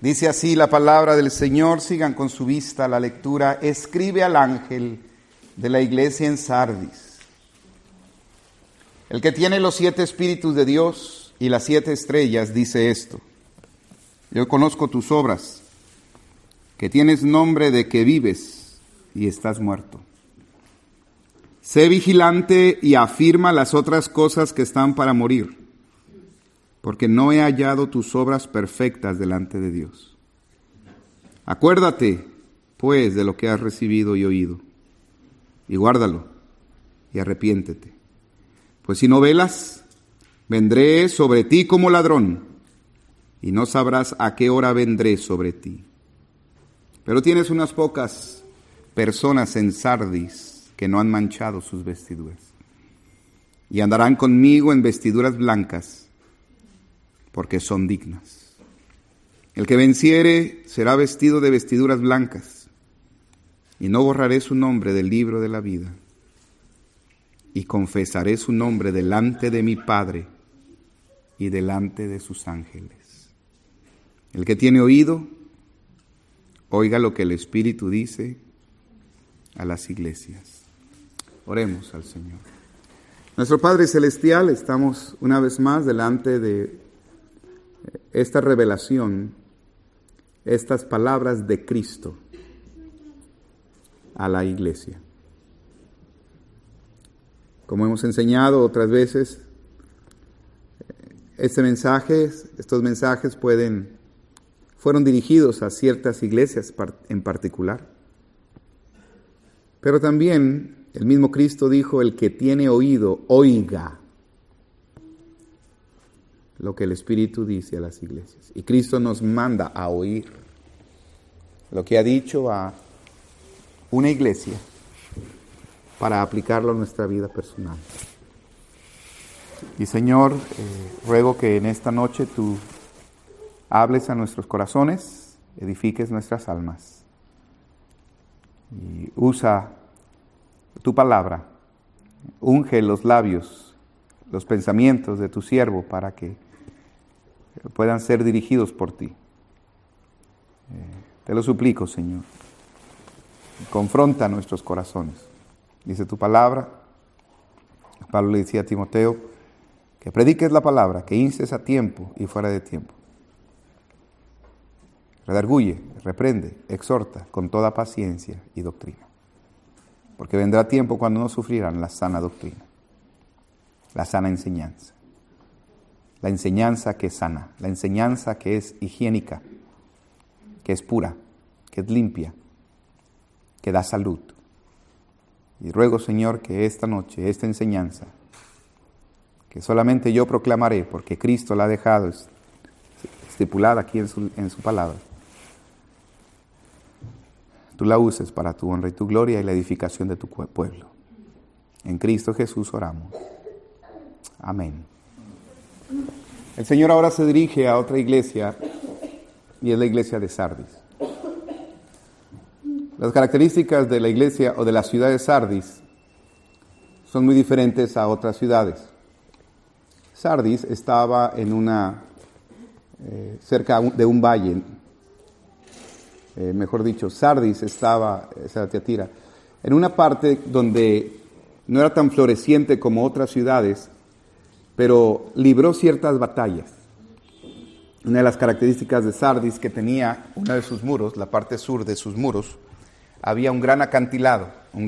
Dice así la palabra del Señor, sigan con su vista la lectura. Escribe al ángel de la iglesia en Sardis, el que tiene los 7 espíritus de Dios y las 7 estrellas, dice esto: yo conozco tus obras, que tienes nombre de que vives y estás muerto. Sé vigilante y afirma las otras cosas que están para morir, porque no he hallado tus obras perfectas delante de Dios. Acuérdate, pues, de lo que has recibido y oído, y guárdalo, y arrepiéntete. Pues si no velas, vendré sobre ti como ladrón, y no sabrás a qué hora vendré sobre ti. Pero tienes unas pocas personas en Sardis que no han manchado sus vestiduras, y andarán conmigo en vestiduras blancas, porque son dignas. El que venciere será vestido de vestiduras blancas, y no borraré su nombre del libro de la vida, y confesaré su nombre delante de mi Padre y delante de sus ángeles. El que tiene oído, oiga lo que el Espíritu dice a las iglesias. Oremos al Señor. Nuestro Padre Celestial, estamos una vez más delante de esta revelación, estas palabras de Cristo a la iglesia. Como hemos enseñado otras veces, estos mensajes fueron dirigidos a ciertas iglesias en particular. Pero también el mismo Cristo dijo: el que tiene oído, oiga lo que el Espíritu dice a las iglesias. Y Cristo nos manda a oír lo que ha dicho a una iglesia para aplicarlo a nuestra vida personal. Y Señor, ruego que en esta noche tú hables a nuestros corazones, edifiques nuestras almas y usa tu palabra, unge los labios, los pensamientos de tu siervo para que puedan ser dirigidos por ti. Te lo suplico, Señor. Confronta nuestros corazones. Dice tu palabra, Pablo le decía a Timoteo, que prediques la palabra, que instes a tiempo y fuera de tiempo. Redarguye, reprende, exhorta con toda paciencia y doctrina. Porque vendrá tiempo cuando no sufrirán la sana doctrina, la sana enseñanza. La enseñanza que es sana, la enseñanza que es higiénica, que es pura, que es limpia, que da salud. Y ruego, Señor, que esta noche, esta enseñanza, que solamente yo proclamaré, porque Cristo la ha dejado estipulada aquí en su palabra, tú la uses para tu honra y tu gloria y la edificación de tu pueblo. En Cristo Jesús oramos. Amén. El Señor ahora se dirige a otra iglesia, y es la iglesia de Sardis. Las características de la iglesia o de la ciudad de Sardis son muy diferentes a otras ciudades. Sardis estaba cerca de un valle, mejor dicho, Sardis estaba, esa Tiatira, en una parte donde no era tan floreciente como otras ciudades, pero libró ciertas batallas. Una de las características de Sardis, que tenía uno de sus muros, la parte sur de sus muros, había un gran acantilado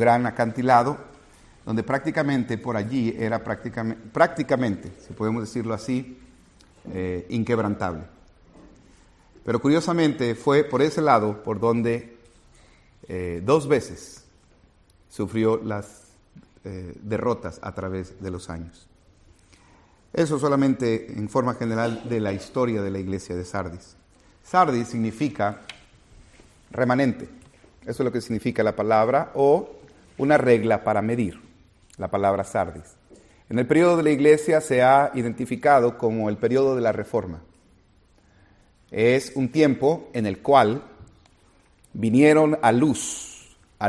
donde prácticamente por allí era prácticamente, si podemos decirlo así, inquebrantable. Pero curiosamente fue por ese lado por donde 2 veces sufrió las derrotas a través de los años. Eso solamente en forma general de la historia de la iglesia de Sardis. Sardis significa remanente. Eso es lo que significa la palabra, o una regla para medir, la palabra Sardis. En el periodo de la iglesia se ha identificado como el periodo de la Reforma. Es un tiempo en el cual vinieron a luz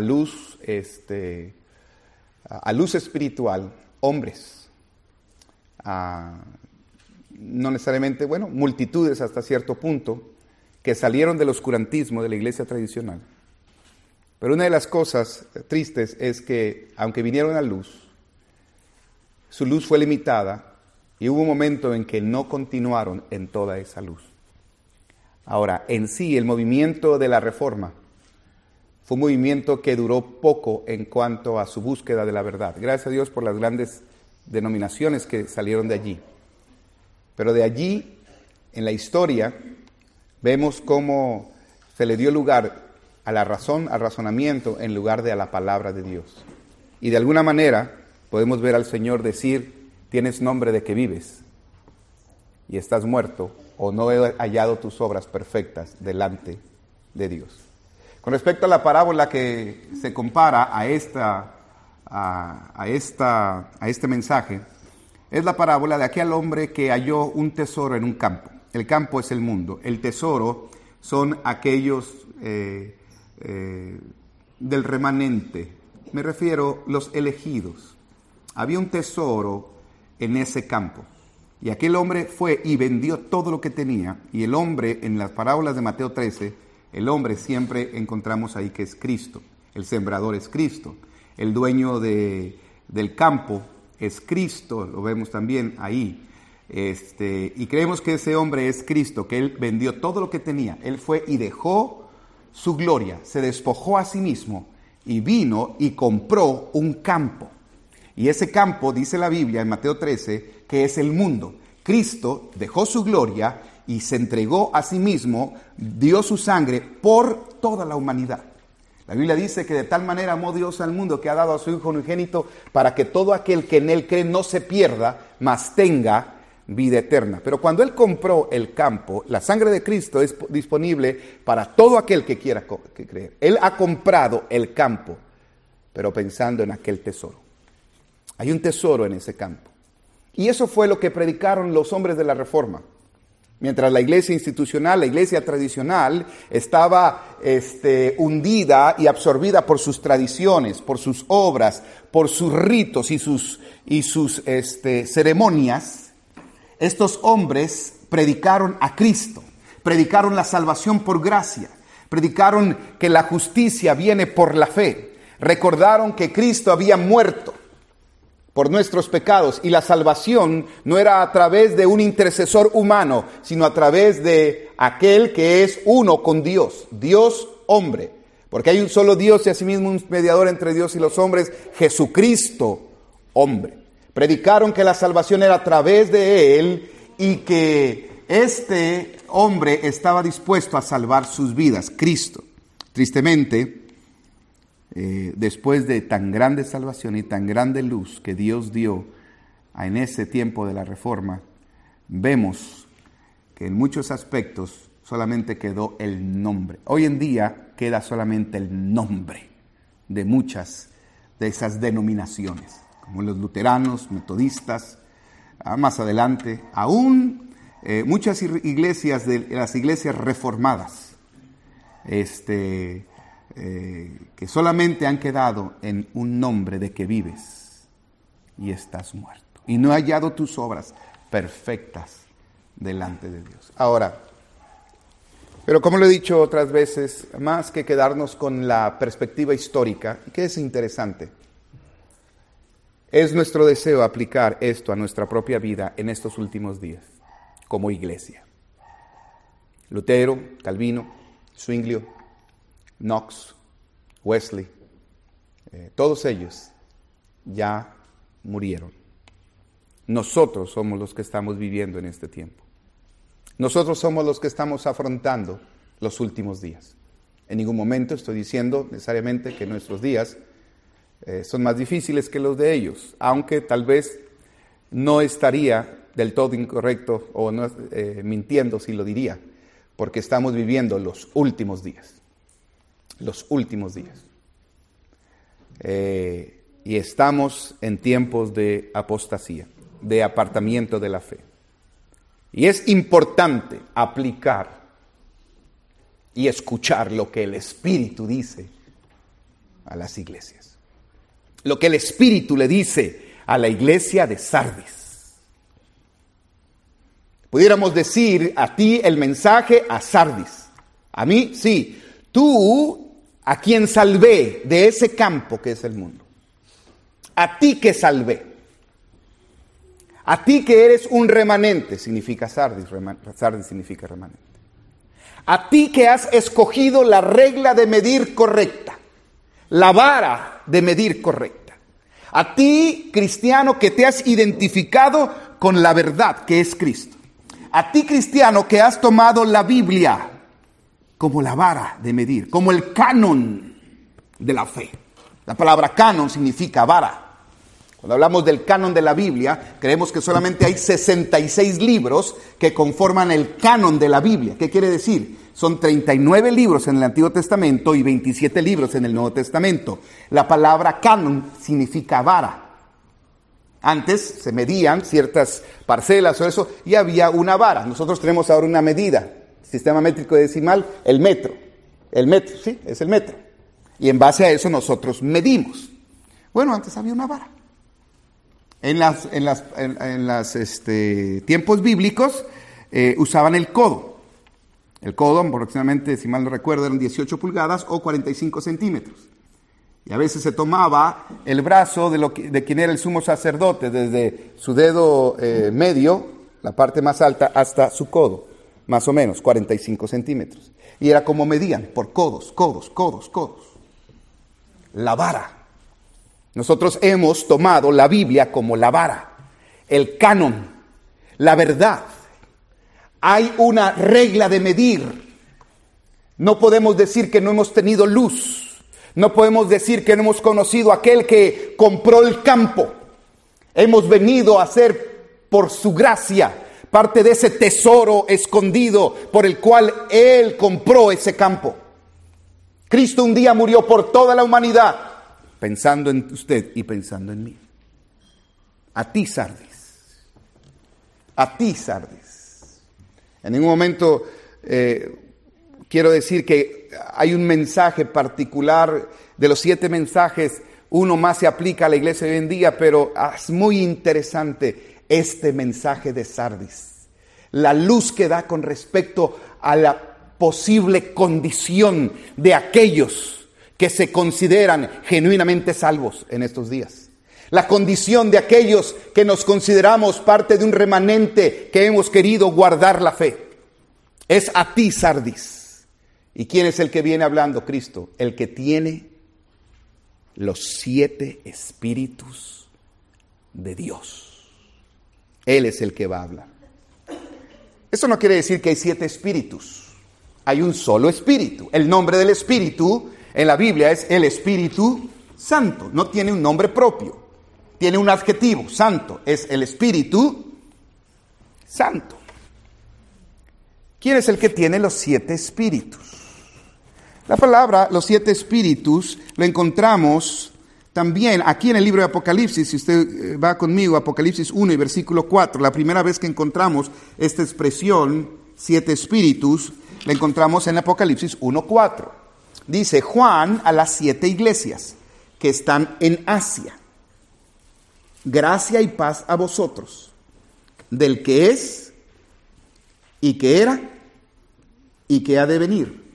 espiritual, hombres, no necesariamente, multitudes hasta cierto punto, que salieron del oscurantismo de la iglesia tradicional. Pero una de las cosas tristes es que, aunque vinieron a luz, su luz fue limitada y hubo un momento en que no continuaron en toda esa luz. Ahora, en sí, el movimiento de la Reforma fue un movimiento que duró poco en cuanto a su búsqueda de la verdad. Gracias a Dios por las grandes denominaciones que salieron de allí. Pero de allí, en la historia, vemos cómo se le dio lugar a la razón, al razonamiento, en lugar de a la palabra de Dios. Y de alguna manera podemos ver al Señor decir: tienes nombre de que vives y estás muerto, o no he hallado tus obras perfectas delante de Dios. Con respecto a la parábola que se compara a este mensaje, es la parábola de aquel hombre que halló un tesoro en un campo. El campo es el mundo. El tesoro son aquellos del remanente. Me refiero a los elegidos. Había un tesoro en ese campo. Y aquel hombre fue y vendió todo lo que tenía. Y el hombre, en las parábolas de Mateo 13, el hombre siempre encontramos ahí que es Cristo. El sembrador es Cristo. El dueño del campo es Cristo. Lo vemos también ahí. Y creemos que ese hombre es Cristo, que él vendió todo lo que tenía. Él fue y dejó su gloria, se despojó a sí mismo y vino y compró un campo. Y ese campo, dice la Biblia en Mateo 13, que es el mundo. Cristo dejó su gloria y se entregó a sí mismo, dio su sangre por toda la humanidad. La Biblia dice que de tal manera amó Dios al mundo que ha dado a su Hijo unigénito para que todo aquel que en Él cree no se pierda, mas tenga vida eterna. Pero cuando Él compró el campo, la sangre de Cristo es disponible para todo aquel que quiera creer. Él ha comprado el campo, pero pensando en aquel tesoro. Hay un tesoro en ese campo. Y eso fue lo que predicaron los hombres de la Reforma. Mientras la iglesia institucional, la iglesia tradicional, estaba hundida y absorbida por sus tradiciones, por sus obras, por sus ritos y sus ceremonias, estos hombres predicaron a Cristo, predicaron la salvación por gracia, predicaron que la justicia viene por la fe, recordaron que Cristo había muerto por nuestros pecados y la salvación no era a través de un intercesor humano, sino a través de aquel que es uno con Dios, Dios hombre, porque hay un solo Dios y asimismo un mediador entre Dios y los hombres, Jesucristo hombre. Predicaron que la salvación era a través de Él y que este hombre estaba dispuesto a salvar sus vidas, Cristo. Tristemente, después de tan grande salvación y tan grande luz que Dios dio en ese tiempo de la Reforma, vemos que en muchos aspectos solamente quedó el nombre. Hoy en día queda solamente el nombre de muchas de esas denominaciones, como los luteranos, metodistas, más adelante, aún muchas iglesias de las iglesias reformadas, que solamente han quedado en un nombre de que vives y estás muerto y no he hallado tus obras perfectas delante de Dios. Ahora, pero como lo he dicho otras veces, más que quedarnos con la perspectiva histórica, que es interesante, es nuestro deseo aplicar esto a nuestra propia vida en estos últimos días, como iglesia. Lutero, Calvino, Zwinglio, Knox, Wesley, todos ellos ya murieron. Nosotros somos los que estamos viviendo en este tiempo. Nosotros somos los que estamos afrontando los últimos días. En ningún momento estoy diciendo necesariamente que nuestros días son más difíciles que los de ellos, aunque tal vez no estaría del todo incorrecto o no, mintiendo si lo diría, porque estamos viviendo los últimos días. Los últimos días. Y estamos en tiempos de apostasía, de apartamiento de la fe. Y es importante aplicar y escuchar lo que el Espíritu dice a las iglesias. Lo que el Espíritu le dice a la iglesia de Sardis. Pudiéramos decir a ti el mensaje a Sardis. A mí, sí. Tú, a quien salvé de ese campo que es el mundo. A ti que salvé. A ti que eres un remanente, significa sardis, sardis significa remanente. A ti que has escogido la regla de medir correcta, la vara de medir correcta. A ti, cristiano, que te has identificado con la verdad que es Cristo. A ti, cristiano, que has tomado la Biblia como la vara de medir, como el canon de la fe. La palabra canon significa vara. Cuando hablamos del canon de la Biblia, creemos que solamente hay 66 libros que conforman el canon de la Biblia. ¿Qué quiere decir? Son 39 libros en el Antiguo Testamento y 27 libros en el Nuevo Testamento. La palabra canon significa vara. Antes se medían ciertas parcelas o eso y había una vara. Nosotros tenemos ahora una medida, sistema métrico decimal, el metro. El metro, sí, es el metro. Y en base a eso nosotros medimos. Bueno, antes había una vara. En los tiempos bíblicos usaban el codo. El codo, aproximadamente, si mal no recuerdo, eran 18 pulgadas o 45 centímetros. Y a veces se tomaba el brazo de quien era el sumo sacerdote, desde su dedo medio, la parte más alta, hasta su codo, más o menos, 45 centímetros. Y era como medían, por codos. La vara. Nosotros hemos tomado la Biblia como la vara, el canon, la verdad. Hay una regla de medir. No podemos decir que no hemos tenido luz. No podemos decir que no hemos conocido a aquel que compró el campo. Hemos venido a ser, por su gracia, parte de ese tesoro escondido por el cual Él compró ese campo. Cristo un día murió por toda la humanidad, pensando en usted y pensando en mí. A ti, sardis. A ti, sardis. En ningún momento quiero decir que hay un mensaje particular. De los 7 mensajes, uno más se aplica a la iglesia de hoy en día, pero es muy interesante este mensaje de Sardis. La luz que da con respecto a la posible condición de aquellos que se consideran genuinamente salvos en estos días. La condición de aquellos que nos consideramos parte de un remanente que hemos querido guardar la fe. Es a ti, Sardis. ¿Y quién es el que viene hablando? Cristo, el que tiene los 7 espíritus de Dios. Él es el que va a hablar. Eso no quiere decir que hay 7 espíritus. Hay un solo espíritu. El nombre del espíritu en la Biblia es el Espíritu Santo. No tiene un nombre propio. Tiene un adjetivo, santo. Es el Espíritu Santo. ¿Quién es el que tiene los 7 espíritus? La palabra, los 7 espíritus, lo encontramos también aquí en el libro de Apocalipsis. Si usted va conmigo, Apocalipsis 1 y versículo 4, la primera vez que encontramos esta expresión, 7 espíritus, la encontramos en Apocalipsis 1:4. Dice: Juan a las 7 iglesias que están en Asia. Gracia y paz a vosotros, del que es, y que era, y que ha de venir.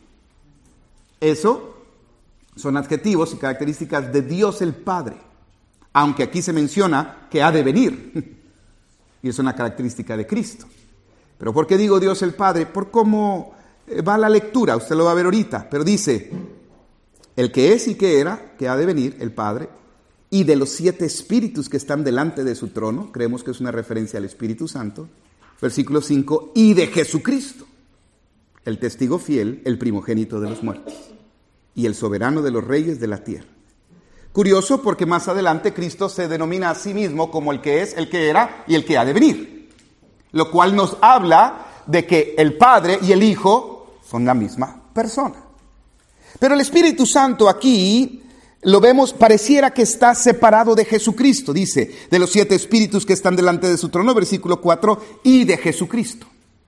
Eso son adjetivos y características de Dios el Padre, aunque aquí se menciona que ha de venir, y es una característica de Cristo. Pero ¿por qué digo Dios el Padre? Por cómo va la lectura, usted lo va a ver ahorita, pero dice: el que es y que era, que ha de venir, el Padre, y de los 7 espíritus que están delante de su trono, creemos que es una referencia al Espíritu Santo, versículo 5, y de Jesucristo, el testigo fiel, el primogénito de los muertos, y el soberano de los reyes de la tierra. Curioso, porque más adelante Cristo se denomina a sí mismo como el que es, el que era y el que ha de venir, lo cual nos habla de que el Padre y el Hijo son la misma persona. Pero el Espíritu Santo aquí lo vemos, pareciera que está separado de Jesucristo. Dice, de los 7 espíritus que están delante de su trono, versículo 4, y de Jesucristo.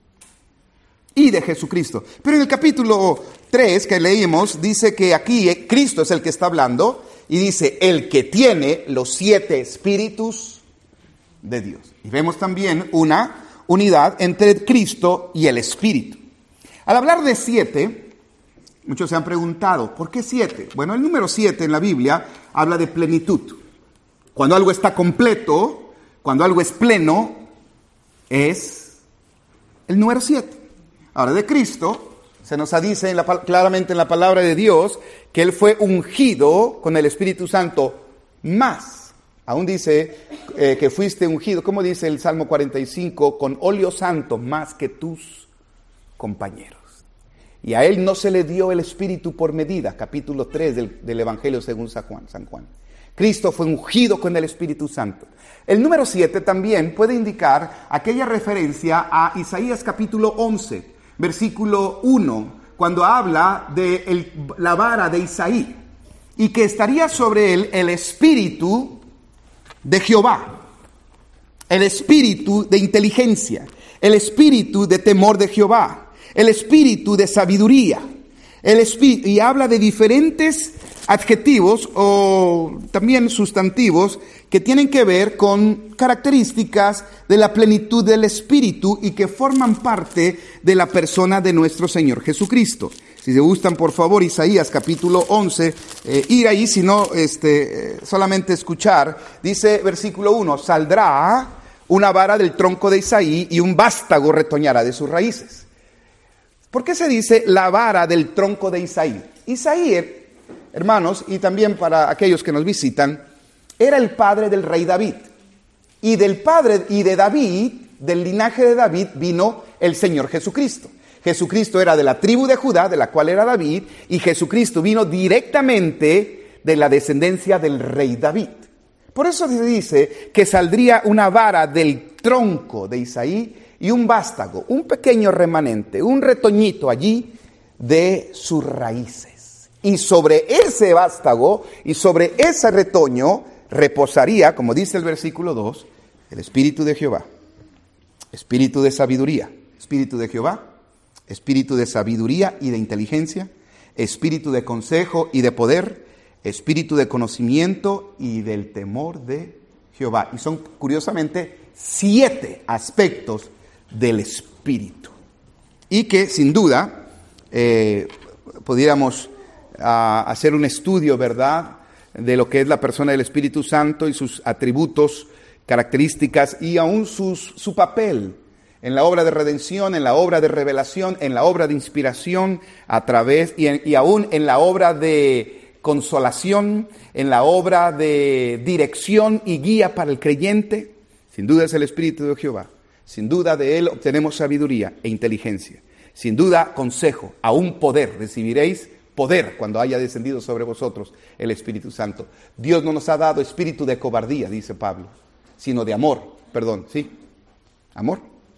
Y de Jesucristo. Pero en el capítulo 3 que leímos, dice que aquí Cristo es el que está hablando, y dice, el que tiene los 7 espíritus de Dios. Y vemos también una unidad entre Cristo y el Espíritu. Al hablar de 7, Muchos se han preguntado, ¿por qué 7? Bueno, el número 7 en la Biblia habla de plenitud. Cuando algo está completo, cuando algo es pleno, es el número 7. Ahora, de Cristo, se nos dice claramente en la palabra de Dios que Él fue ungido con el Espíritu Santo más. Aún dice que fuiste ungido, como dice el Salmo 45, con óleo santo más que tus compañeros. Y a Él no se le dio el Espíritu por medida, capítulo 3 del Evangelio según San Juan. Cristo fue ungido con el Espíritu Santo. El número 7 también puede indicar aquella referencia a Isaías capítulo 11, versículo 1, cuando habla de la vara de Isaí, y que estaría sobre él el Espíritu de Jehová, el Espíritu de inteligencia, el Espíritu de temor de Jehová, el Espíritu de sabiduría, y habla de diferentes adjetivos o también sustantivos que tienen que ver con características de la plenitud del Espíritu y que forman parte de la persona de nuestro Señor Jesucristo. Si se gustan, por favor, Isaías capítulo 11, ir ahí, si no, solamente escuchar, dice versículo 1, saldrá una vara del tronco de Isaí y un vástago retoñará de sus raíces. ¿Por qué se dice la vara del tronco de Isaí? Isaí, hermanos, y también para aquellos que nos visitan, era el padre del rey David. Y de David, del linaje de David, vino el Señor Jesucristo. Jesucristo era de la tribu de Judá, de la cual era David, y Jesucristo vino directamente de la descendencia del rey David. Por eso se dice que saldría una vara del tronco de Isaí y un vástago, un pequeño remanente, un retoñito allí de sus raíces. Y sobre ese vástago y sobre ese retoño reposaría, como dice el versículo 2, el Espíritu de Jehová, Espíritu de sabiduría, Espíritu de Jehová, Espíritu de sabiduría y de inteligencia, Espíritu de consejo y de poder, Espíritu de conocimiento y del temor de Jehová. Y son, curiosamente, 7 aspectos del Espíritu. Y que, sin duda, pudiéramos hacer un estudio, ¿verdad?, de lo que es la persona del Espíritu Santo y sus atributos, características y aún su papel en la obra de redención, en la obra de revelación, en la obra de inspiración, y aún en la obra de consolación, en la obra de dirección y guía para el creyente. Sin duda es el Espíritu de Jehová. Sin duda de Él obtenemos sabiduría e inteligencia. Sin duda consejo, aún poder. Recibiréis poder cuando haya descendido sobre vosotros el Espíritu Santo. Dios no nos ha dado espíritu de cobardía, dice Pablo, sino de amor. Perdón, ¿sí? ¿Amor?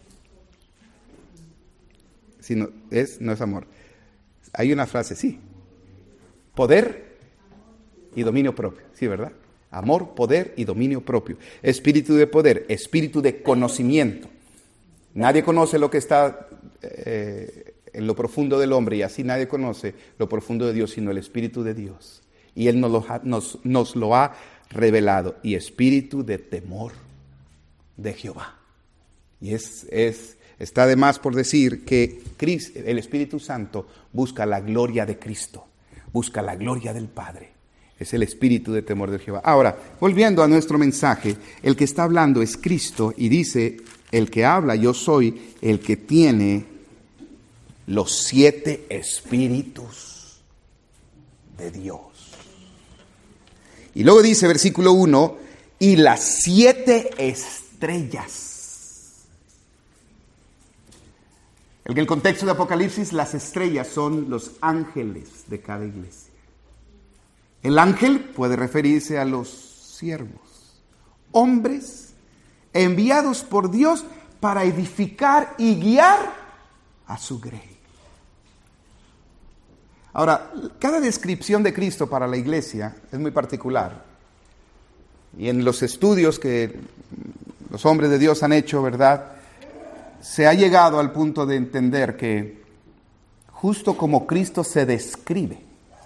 Si no es amor. Hay una frase, sí. Poder y dominio propio, ¿sí, verdad? Amor, poder y dominio propio. Espíritu de poder, espíritu de conocimiento. Nadie conoce lo que está en lo profundo del hombre, y así nadie conoce lo profundo de Dios, sino el Espíritu de Dios. Y Él nos lo ha revelado. Y espíritu de temor de Jehová. Y está de más por decir que el Espíritu Santo busca la gloria de Cristo, busca la gloria del Padre. Es el espíritu de temor de Jehová. Ahora, volviendo a nuestro mensaje, el que está hablando es Cristo y dice, el que habla, yo soy el que tiene los 7 espíritus de Dios. Y luego dice, versículo 1, y las 7 estrellas. En el contexto de Apocalipsis, las estrellas son los ángeles de cada iglesia. El ángel puede referirse a los siervos, hombres enviados por Dios para edificar y guiar a su grey. Ahora, cada descripción de Cristo para la iglesia es muy particular. Y en los estudios que los hombres de Dios han hecho, ¿verdad?, se ha llegado al punto de entender que justo como Cristo se describe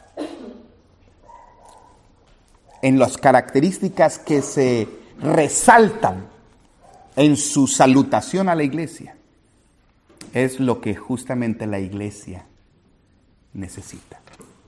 en las características que se resaltan en su salutación a la iglesia, es lo que justamente la iglesia necesita.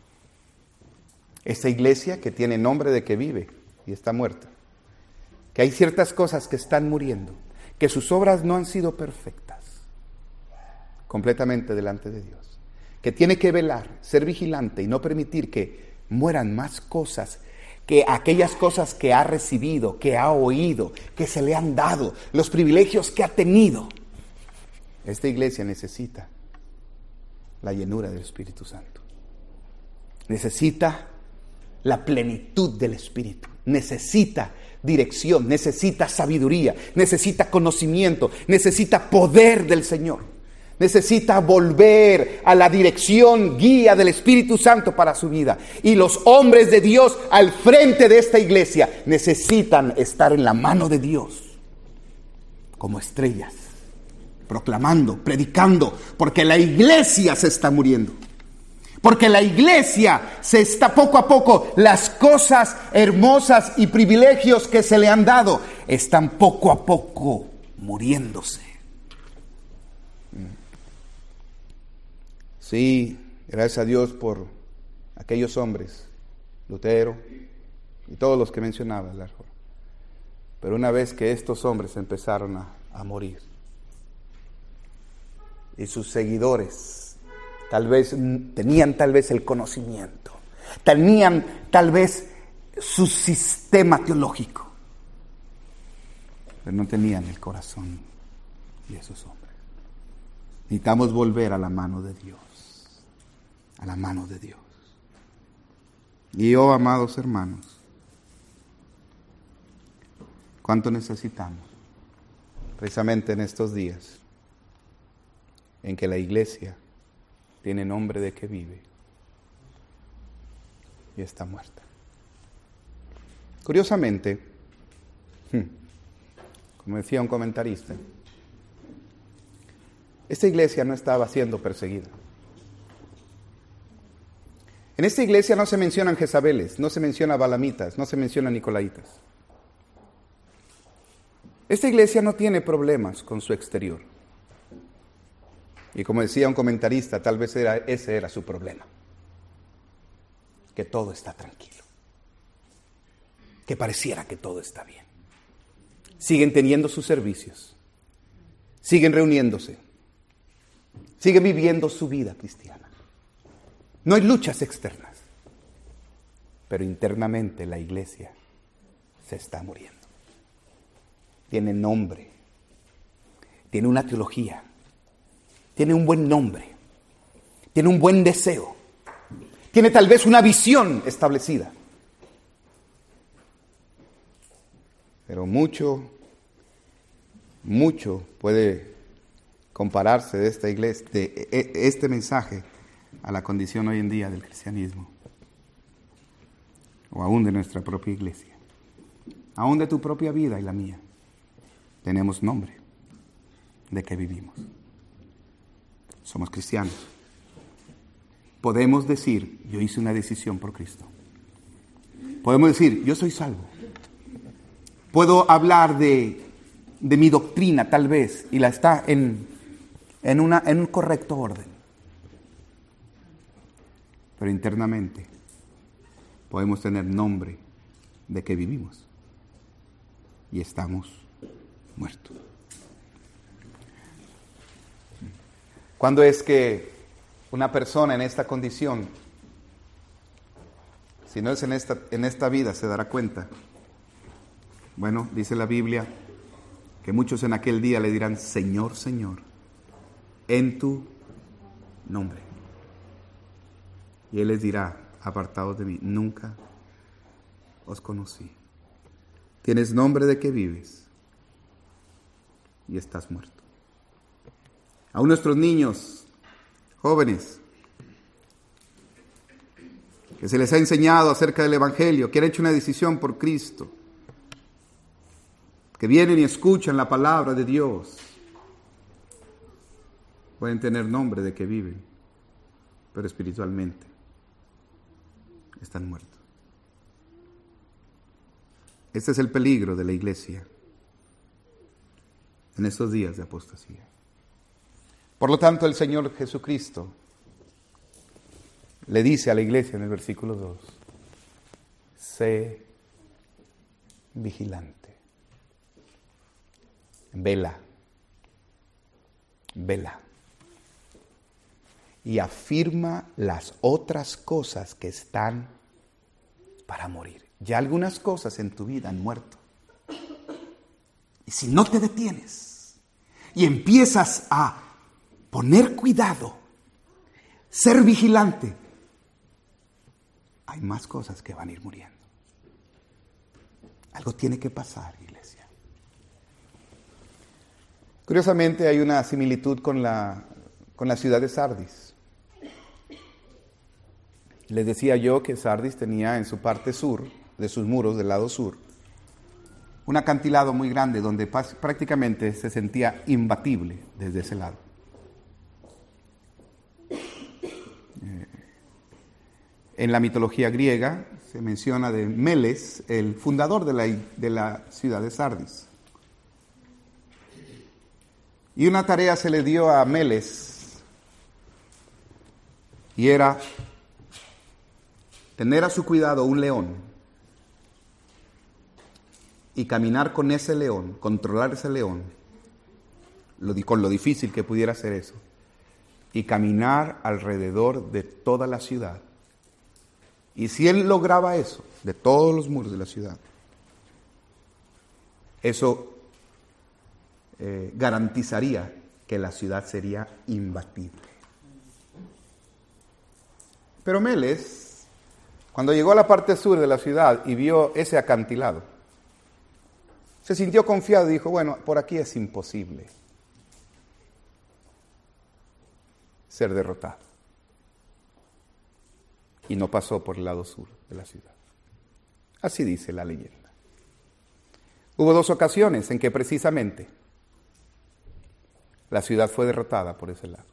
Esta iglesia que tiene nombre de que vive y está muerta. Que hay ciertas cosas que están muriendo. Que sus obras no han sido perfectas. Completamente delante de Dios. Que tiene que velar, ser vigilante y no permitir que mueran más cosas que aquellas cosas que ha recibido, que ha oído, que se le han dado, los privilegios que ha tenido. Esta iglesia necesita la llenura del Espíritu Santo. Necesita la plenitud del Espíritu. Necesita dirección, necesita sabiduría, necesita conocimiento, necesita poder del Señor. Necesita volver a la dirección, guía del Espíritu Santo para su vida. Y los hombres de Dios al frente de esta iglesia necesitan estar en la mano de Dios como estrellas, proclamando, predicando, porque la iglesia se está muriendo. Porque la iglesia se está poco a poco, las cosas hermosas y privilegios que se le han dado, están poco a poco muriéndose. Sí, gracias a Dios por aquellos hombres, Lutero y todos los que mencionaba. Pero una vez que estos hombres empezaron a morir, y sus seguidores tenían tal vez el conocimiento, tenían tal vez su sistema teológico, pero no tenían el corazón de esos hombres. Necesitamos volver a la mano de Dios. A la mano de Dios. Y oh, amados hermanos, ¿cuánto necesitamos? Precisamente en estos días en que la iglesia tiene nombre de que vive y está muerta. Curiosamente, como decía un comentarista, esta iglesia no estaba siendo perseguida. En esta iglesia no se mencionan Jezabeles, no se menciona Balamitas, no se menciona Nicolaitas. Esta iglesia no tiene problemas con su exterior. Y como decía un comentarista, tal vez ese era su problema. Que todo está tranquilo. Que pareciera que todo está bien. Siguen teniendo sus servicios. Siguen reuniéndose. Siguen viviendo su vida cristiana. No hay luchas externas, pero internamente la iglesia se está muriendo. Tiene nombre, tiene una teología, tiene un buen nombre, tiene un buen deseo, tiene tal vez una visión establecida. Pero mucho puede compararse de esta iglesia, de este mensaje, a la condición hoy en día del cristianismo, o aún de nuestra propia iglesia, aún de tu propia vida y la mía. Tenemos nombre de que vivimos. Somos cristianos. Podemos decir, yo hice una decisión por Cristo. Podemos decir, yo soy salvo. Puedo hablar de mi doctrina tal vez, y la está en un correcto orden. Pero internamente podemos tener nombre de que vivimos y estamos muertos. ¿Cuándo es que una persona en esta condición, si no es en esta vida, se dará cuenta? Bueno, dice la Biblia que muchos en aquel día le dirán, Señor, Señor, en tu nombre. Y Él les dirá, apartados de mí, nunca os conocí. Tienes nombre de que vives y estás muerto. Aún nuestros niños, jóvenes, que se les ha enseñado acerca del Evangelio, que han hecho una decisión por Cristo, que vienen y escuchan la palabra de Dios, pueden tener nombre de que viven, pero espiritualmente están muertos. Este es el peligro de la iglesia en estos días de apostasía. Por lo tanto, el Señor Jesucristo le dice a la iglesia en el versículo 2, sé vigilante, vela, vela, y afirma las otras cosas que están para morir. Ya algunas cosas en tu vida han muerto. Y si no te detienes y empiezas a poner cuidado, ser vigilante, hay más cosas que van a ir muriendo. Algo tiene que pasar, iglesia. Curiosamente hay una similitud con la ciudad de Sardis. Les decía yo que Sardis tenía en su parte sur, de sus muros, del lado sur, un acantilado muy grande donde prácticamente se sentía imbatible desde ese lado. En la mitología griega se menciona de Meles, el fundador de la ciudad de Sardis. Y una tarea se le dio a Meles, y era tener a su cuidado un león y caminar con ese león, controlar ese león, con lo difícil que pudiera ser eso, y caminar alrededor de toda la ciudad. Y si él lograba eso, de todos los muros de la ciudad, eso garantizaría que la ciudad sería imbatible. Pero Meles, cuando llegó a la parte sur de la ciudad y vio ese acantilado, se sintió confiado y dijo, bueno, por aquí es imposible ser derrotado. Y no pasó por el lado sur de la ciudad. Así dice la leyenda. Hubo 2 ocasiones en que precisamente la ciudad fue derrotada por ese lado.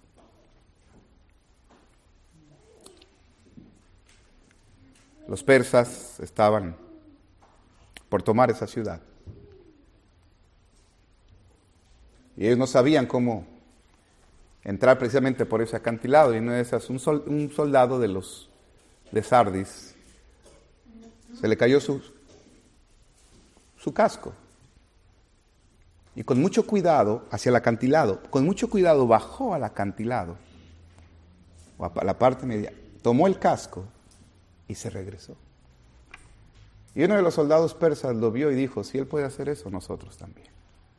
Los persas estaban por tomar esa ciudad. Y ellos no sabían cómo entrar precisamente por ese acantilado. Y en una de esas, un soldado de Sardis se le cayó su casco. Y con mucho cuidado, hacia el acantilado, con mucho cuidado bajó al acantilado, o a la parte media, tomó el casco y se regresó. Y uno de los soldados persas lo vio y dijo, si él puede hacer eso, nosotros también.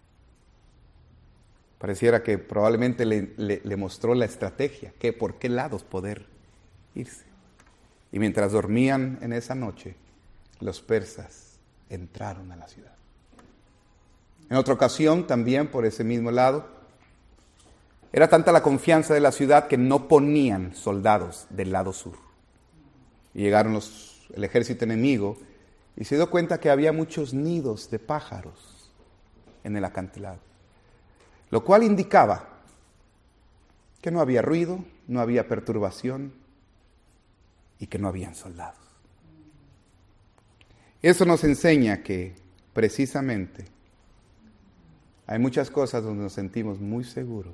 Pareciera que probablemente le mostró la estrategia, que por qué lados poder irse. Y mientras dormían en esa noche, los persas entraron a la ciudad. En otra ocasión, también por ese mismo lado, era tanta la confianza de la ciudad que no ponían soldados del lado sur. Y llegaron el ejército enemigo y se dio cuenta que había muchos nidos de pájaros en el acantilado, lo cual indicaba que no había ruido, no había perturbación y que no habían soldados. Eso nos enseña que precisamente hay muchas cosas donde nos sentimos muy seguros.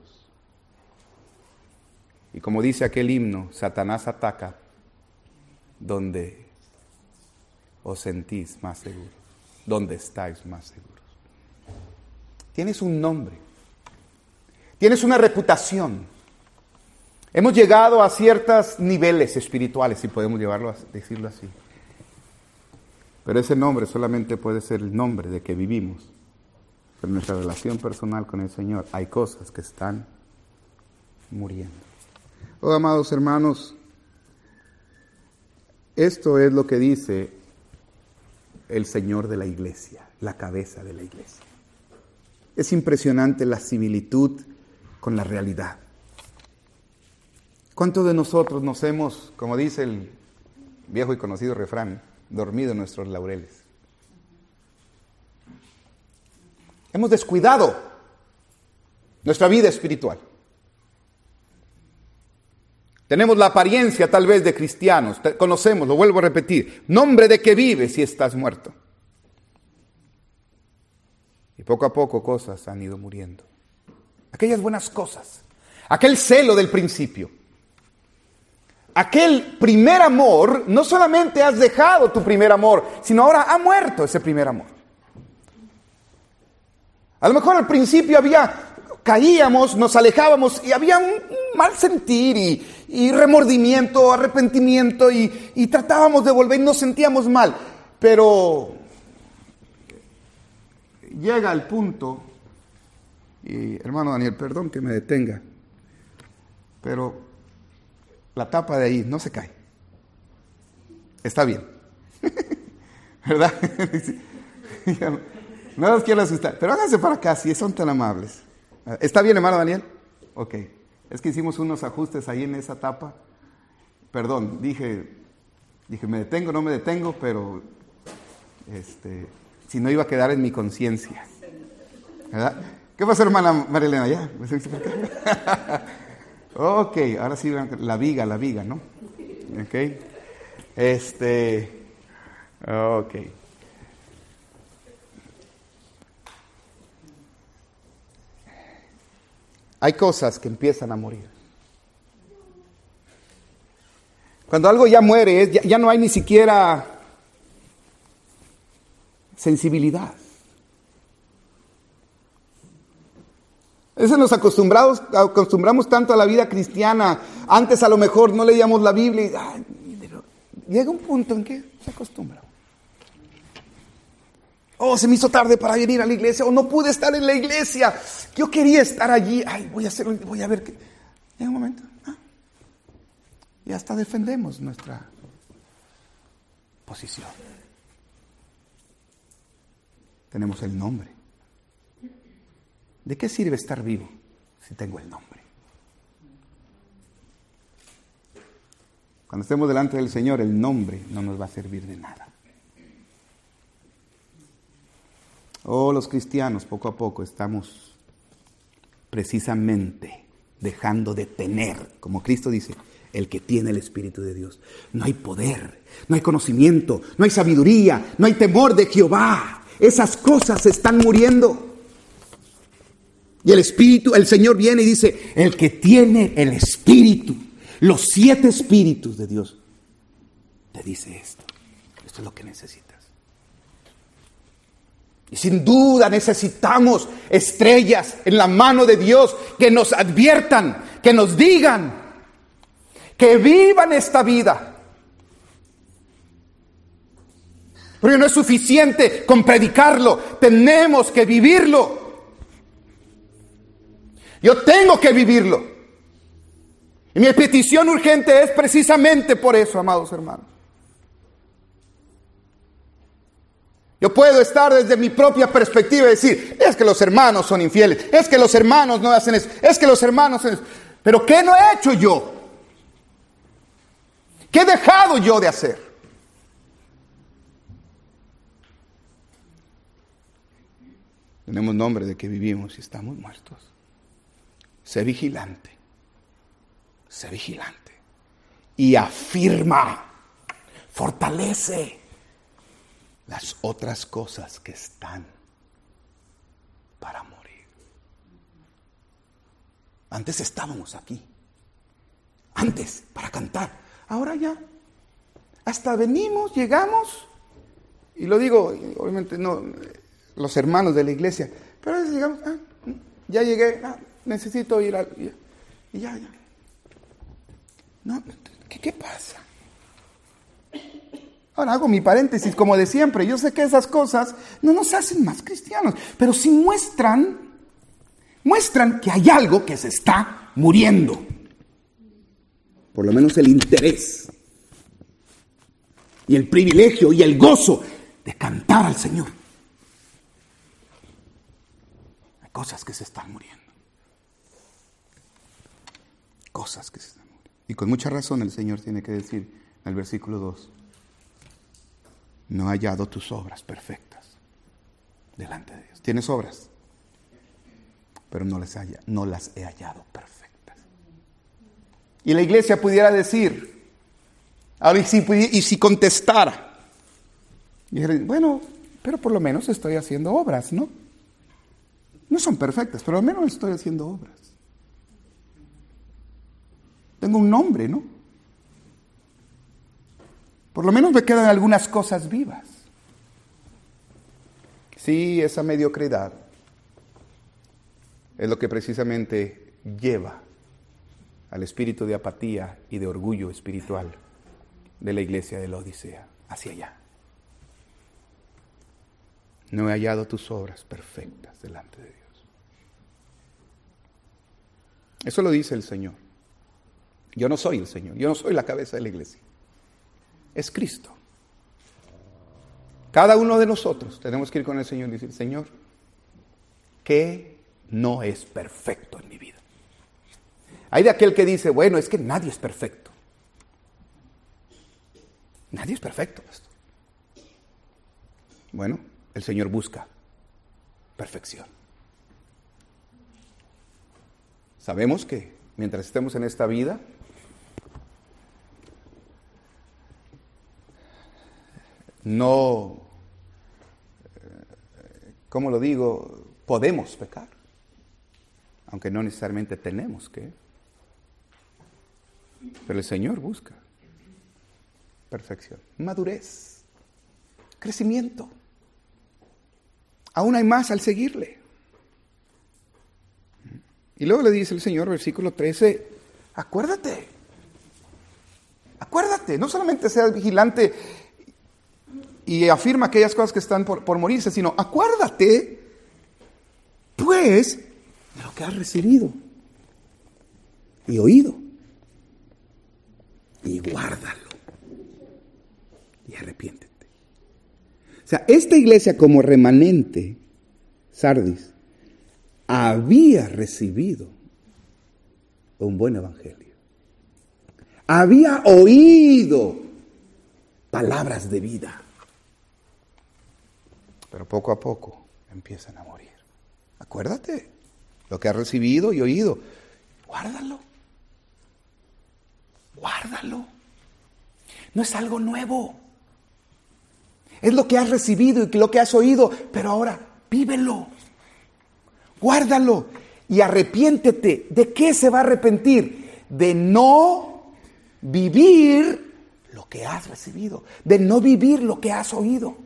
Y como dice aquel himno, Satanás ataca donde os sentís más seguros, donde estáis más seguros. Tienes un nombre, tienes una reputación. Hemos llegado a ciertos niveles espirituales, si podemos decirlo así. Pero ese nombre solamente puede ser el nombre de que vivimos. Pero en nuestra relación personal con el Señor hay cosas que están muriendo. Oh, amados hermanos, esto es lo que dice el Señor de la iglesia, la cabeza de la iglesia. Es impresionante la similitud con la realidad. ¿Cuántos de nosotros nos hemos, como dice el viejo y conocido refrán, dormido en nuestros laureles? Hemos descuidado nuestra vida espiritual. Tenemos la apariencia tal vez de cristianos, conocemos, lo vuelvo a repetir, nombre de que vives si estás muerto. Y poco a poco cosas han ido muriendo. Aquellas buenas cosas, aquel celo del principio. aquel primer amor, no solamente has dejado tu primer amor, sino ahora ha muerto ese primer amor. A lo mejor al principio caíamos, nos alejábamos y había un mal sentir y remordimiento, arrepentimiento y tratábamos de volver y nos sentíamos mal. Pero llega el punto, y hermano Daniel, perdón que me detenga, pero la tapa de ahí no se cae. Está bien. ¿Verdad? No los quiero asustar, pero háganse para acá si son tan amables. ¿Está bien, hermano Daniel? Ok. Es que hicimos unos ajustes ahí en esa tapa. Perdón, dije, me detengo, no me detengo, pero si no iba a quedar en mi conciencia. ¿Verdad? ¿Qué pasó, hermana Marilena? ¿Ya? Ok, ahora sí, la viga, ¿no? Ok. Ok. Hay cosas que empiezan a morir. Cuando algo ya muere, ya no hay ni siquiera sensibilidad. Eso nos acostumbramos tanto a la vida cristiana. Antes a lo mejor no leíamos la Biblia. Llega un punto en que se acostumbra. Oh, se me hizo tarde para venir a la iglesia, o no pude estar en la iglesia. Yo quería estar allí. Ay, voy a ver qué. Llega un momento. Y hasta defendemos nuestra posición. Tenemos el nombre. ¿De qué sirve estar vivo si tengo el nombre? Cuando estemos delante del Señor, el nombre no nos va a servir de nada. Los cristianos poco a poco estamos precisamente dejando de tener, como Cristo dice, el que tiene el Espíritu de Dios. No hay poder, no hay conocimiento, no hay sabiduría, no hay temor de Jehová. Esas cosas están muriendo. Y el Señor viene y dice, el que tiene el Espíritu, los 7 Espíritus de Dios, te dice esto. Esto es lo que necesitas. Y sin duda necesitamos estrellas en la mano de Dios que nos adviertan, que nos digan, que vivan esta vida. Porque no es suficiente con predicarlo, tenemos que vivirlo. Yo tengo que vivirlo. Y mi petición urgente es precisamente por eso, amados hermanos. Yo puedo estar desde mi propia perspectiva y decir, es que los hermanos son infieles, es que los hermanos no hacen eso, es que los hermanos hacen eso. Pero ¿qué no he hecho yo? ¿Qué he dejado yo de hacer? Tenemos nombre de que vivimos y estamos muertos. Sé vigilante. Sé vigilante. Y afirma, fortalece las otras cosas que están para morir. Antes estábamos aquí. Antes, para cantar. Ahora ya. Hasta venimos, llegamos. Y lo digo, obviamente no, los hermanos de la iglesia. Pero a veces llegamos, ya llegué, necesito ir a... Y ya. No, ¿qué pasa? Ahora hago mi paréntesis como de siempre. Yo sé que esas cosas no nos hacen más cristianos, pero sí muestran que hay algo que se está muriendo. Por lo menos el interés y el privilegio y el gozo de cantar al Señor. Hay cosas que se están muriendo. Cosas que se están muriendo. Y con mucha razón el Señor tiene que decir en el versículo 2, no he hallado tus obras perfectas delante de Dios. Tienes obras, pero no las he hallado perfectas. Y la iglesia pudiera decir, ahora y si contestara, dijera, bueno, pero por lo menos estoy haciendo obras, ¿no? No son perfectas, pero al menos estoy haciendo obras. Tengo un nombre, ¿no? Por lo menos me quedan algunas cosas vivas. Sí, esa mediocridad es lo que precisamente lleva al espíritu de apatía y de orgullo espiritual de la iglesia de la Odisea hacia allá. No he hallado tus obras perfectas delante de Dios. Eso lo dice el Señor. Yo no soy el Señor, yo no soy la cabeza de la iglesia. Es Cristo. Cada uno de nosotros tenemos que ir con el Señor y decir, Señor, ¿qué no es perfecto en mi vida? Hay de aquel que dice, bueno, es que nadie es perfecto. Nadie es perfecto, pastor. Bueno, el Señor busca perfección. Sabemos que mientras estemos en esta vida, no, ¿cómo lo digo? Podemos pecar, aunque no necesariamente tenemos que. Pero el Señor busca perfección, madurez, crecimiento. Aún hay más al seguirle. Y luego le dice el Señor, versículo 13, acuérdate, no solamente seas vigilante y afirma aquellas cosas que están por morirse, sino acuérdate, pues, de lo que has recibido y oído, y guárdalo, y arrepiéntete. O sea, esta iglesia como remanente, Sardis, había recibido un buen evangelio. Había oído palabras de vida. Pero poco a poco empiezan a morir. Acuérdate, lo que has recibido y oído, guárdalo. Guárdalo. No es algo nuevo. Es lo que has recibido y lo que has oído, pero ahora vívelo. Guárdalo y arrepiéntete. ¿De qué se va a arrepentir? De no vivir lo que has recibido, de no vivir lo que has oído.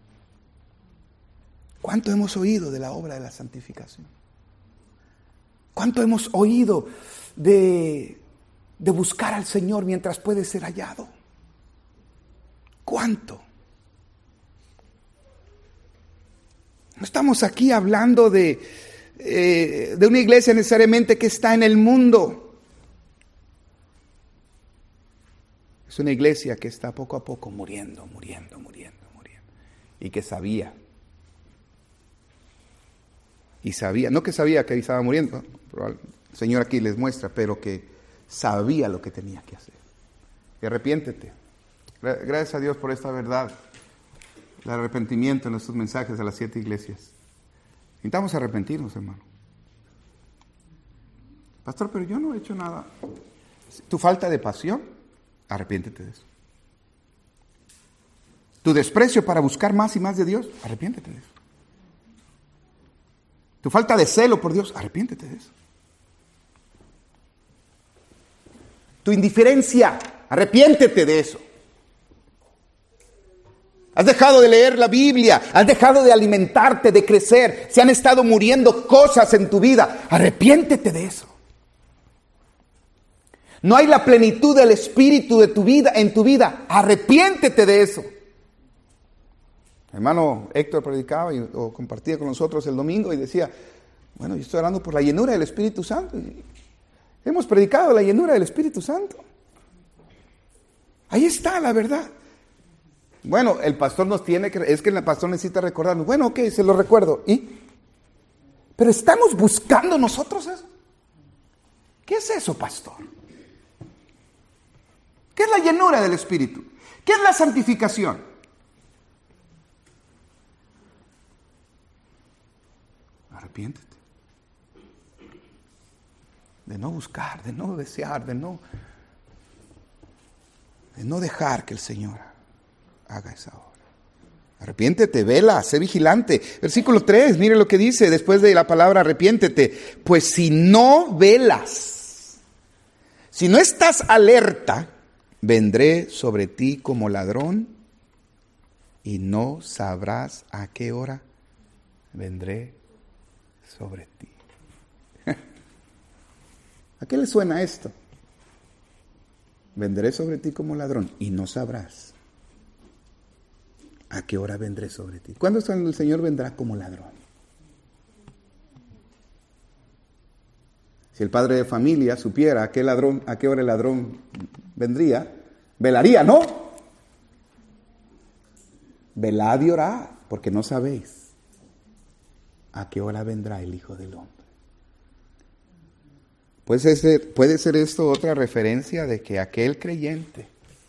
¿Cuánto hemos oído de la obra de la santificación? ¿Cuánto hemos oído de buscar al Señor mientras puede ser hallado? ¿Cuánto? No estamos aquí hablando de una iglesia necesariamente que está en el mundo. Es una iglesia que está poco a poco muriendo. Y que sabía. Y sabía, no que sabía que estaba muriendo, el Señor aquí les muestra, pero que sabía lo que tenía que hacer. Y arrepiéntete. Gracias a Dios por esta verdad. El arrepentimiento en nuestros mensajes a las 7 iglesias. Necesitamos arrepentirnos, hermano. Pastor, pero yo no he hecho nada. Tu falta de pasión, arrepiéntete de eso. Tu desprecio para buscar más y más de Dios, arrepiéntete de eso. Tu falta de celo por Dios, arrepiéntete de eso. Tu indiferencia, arrepiéntete de eso. Has dejado de leer la Biblia, has dejado de alimentarte, de crecer. Se han estado muriendo cosas en tu vida. Arrepiéntete de eso. No hay la plenitud del Espíritu de tu vida en tu vida. Arrepiéntete de eso. Hermano Héctor predicaba o compartía con nosotros el domingo y decía, bueno, yo estoy hablando por la llenura del Espíritu Santo. Hemos predicado la llenura del Espíritu Santo. Ahí está la verdad. Bueno, el pastor nos tiene que, es que el pastor necesita recordarnos. Bueno, ok, se lo recuerdo. ¿Y? Pero estamos buscando nosotros eso. ¿Qué es eso, pastor? ¿Qué es la llenura del Espíritu? ¿Qué es la santificación? Arrepiéntete. De no buscar, de no desear, de no dejar que el Señor haga esa obra. Arrepiéntete, vela, sé vigilante. Versículo 3, mire lo que dice después de la palabra arrepiéntete. Pues si no velas, si no estás alerta, vendré sobre ti como ladrón y no sabrás a qué hora vendré sobre ti. ¿A qué le suena esto? Vendré sobre ti como ladrón y no sabrás a qué hora vendré sobre ti. ¿Cuándo el Señor vendrá como ladrón? Si el padre de familia supiera a qué hora el ladrón vendría, velaría, ¿no? Velad y orad, porque no sabéis a qué hora vendrá el Hijo del Hombre. Puede ser esto otra referencia de que aquel creyente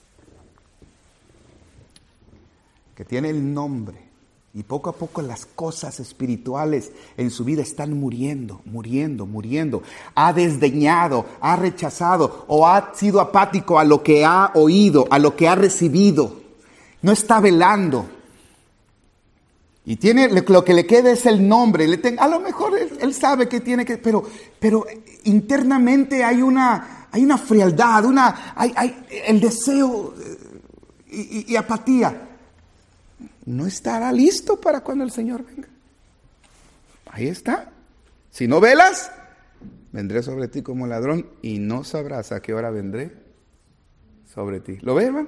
que tiene el nombre y poco a poco las cosas espirituales en su vida están muriendo, ha desdeñado, ha rechazado o ha sido apático a lo que ha oído, a lo que ha recibido, no está velando. Y lo que le queda es el nombre. A lo mejor él sabe que tiene que, pero internamente hay una frialdad, hay el deseo y apatía. No estará listo para cuando el Señor venga. Ahí está. Si no velas, vendré sobre ti como ladrón y no sabrás a qué hora vendré sobre ti. ¿Lo ven, hermano?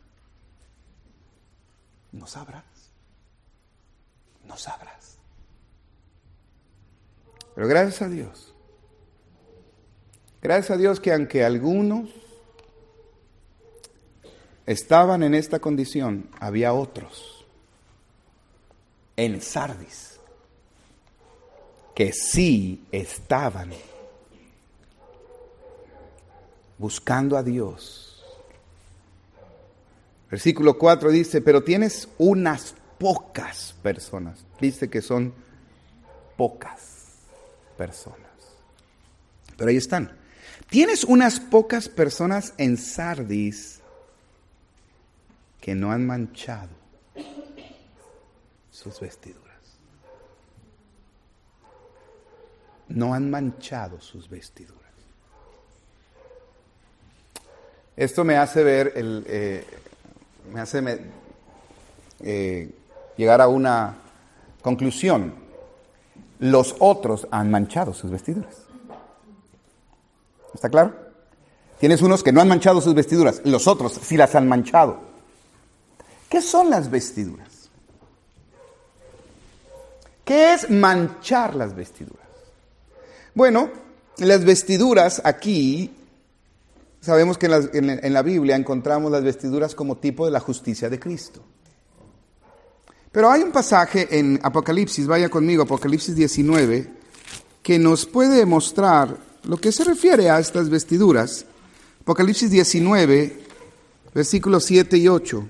No sabrás. No sabrás. Pero gracias a Dios que aunque algunos estaban en esta condición, había otros en Sardis que sí estaban buscando a Dios. Versículo 4 dice, pero tienes unas pocas personas. Dice que son pocas personas. Pero ahí están. Tienes unas pocas personas en Sardis que no han manchado sus vestiduras. No han manchado sus vestiduras. Esto me hace ver llegar a una conclusión. Los otros han manchado sus vestiduras. ¿Está claro? Tienes unos que no han manchado sus vestiduras, los otros sí las han manchado. ¿Qué son las vestiduras? ¿Qué es manchar las vestiduras? Bueno, las vestiduras aquí, sabemos que en la Biblia encontramos las vestiduras como tipo de la justicia de Cristo. Pero hay un pasaje en Apocalipsis, vaya conmigo, Apocalipsis 19, que nos puede mostrar lo que se refiere a estas vestiduras. Apocalipsis 19, versículos 7 y 8.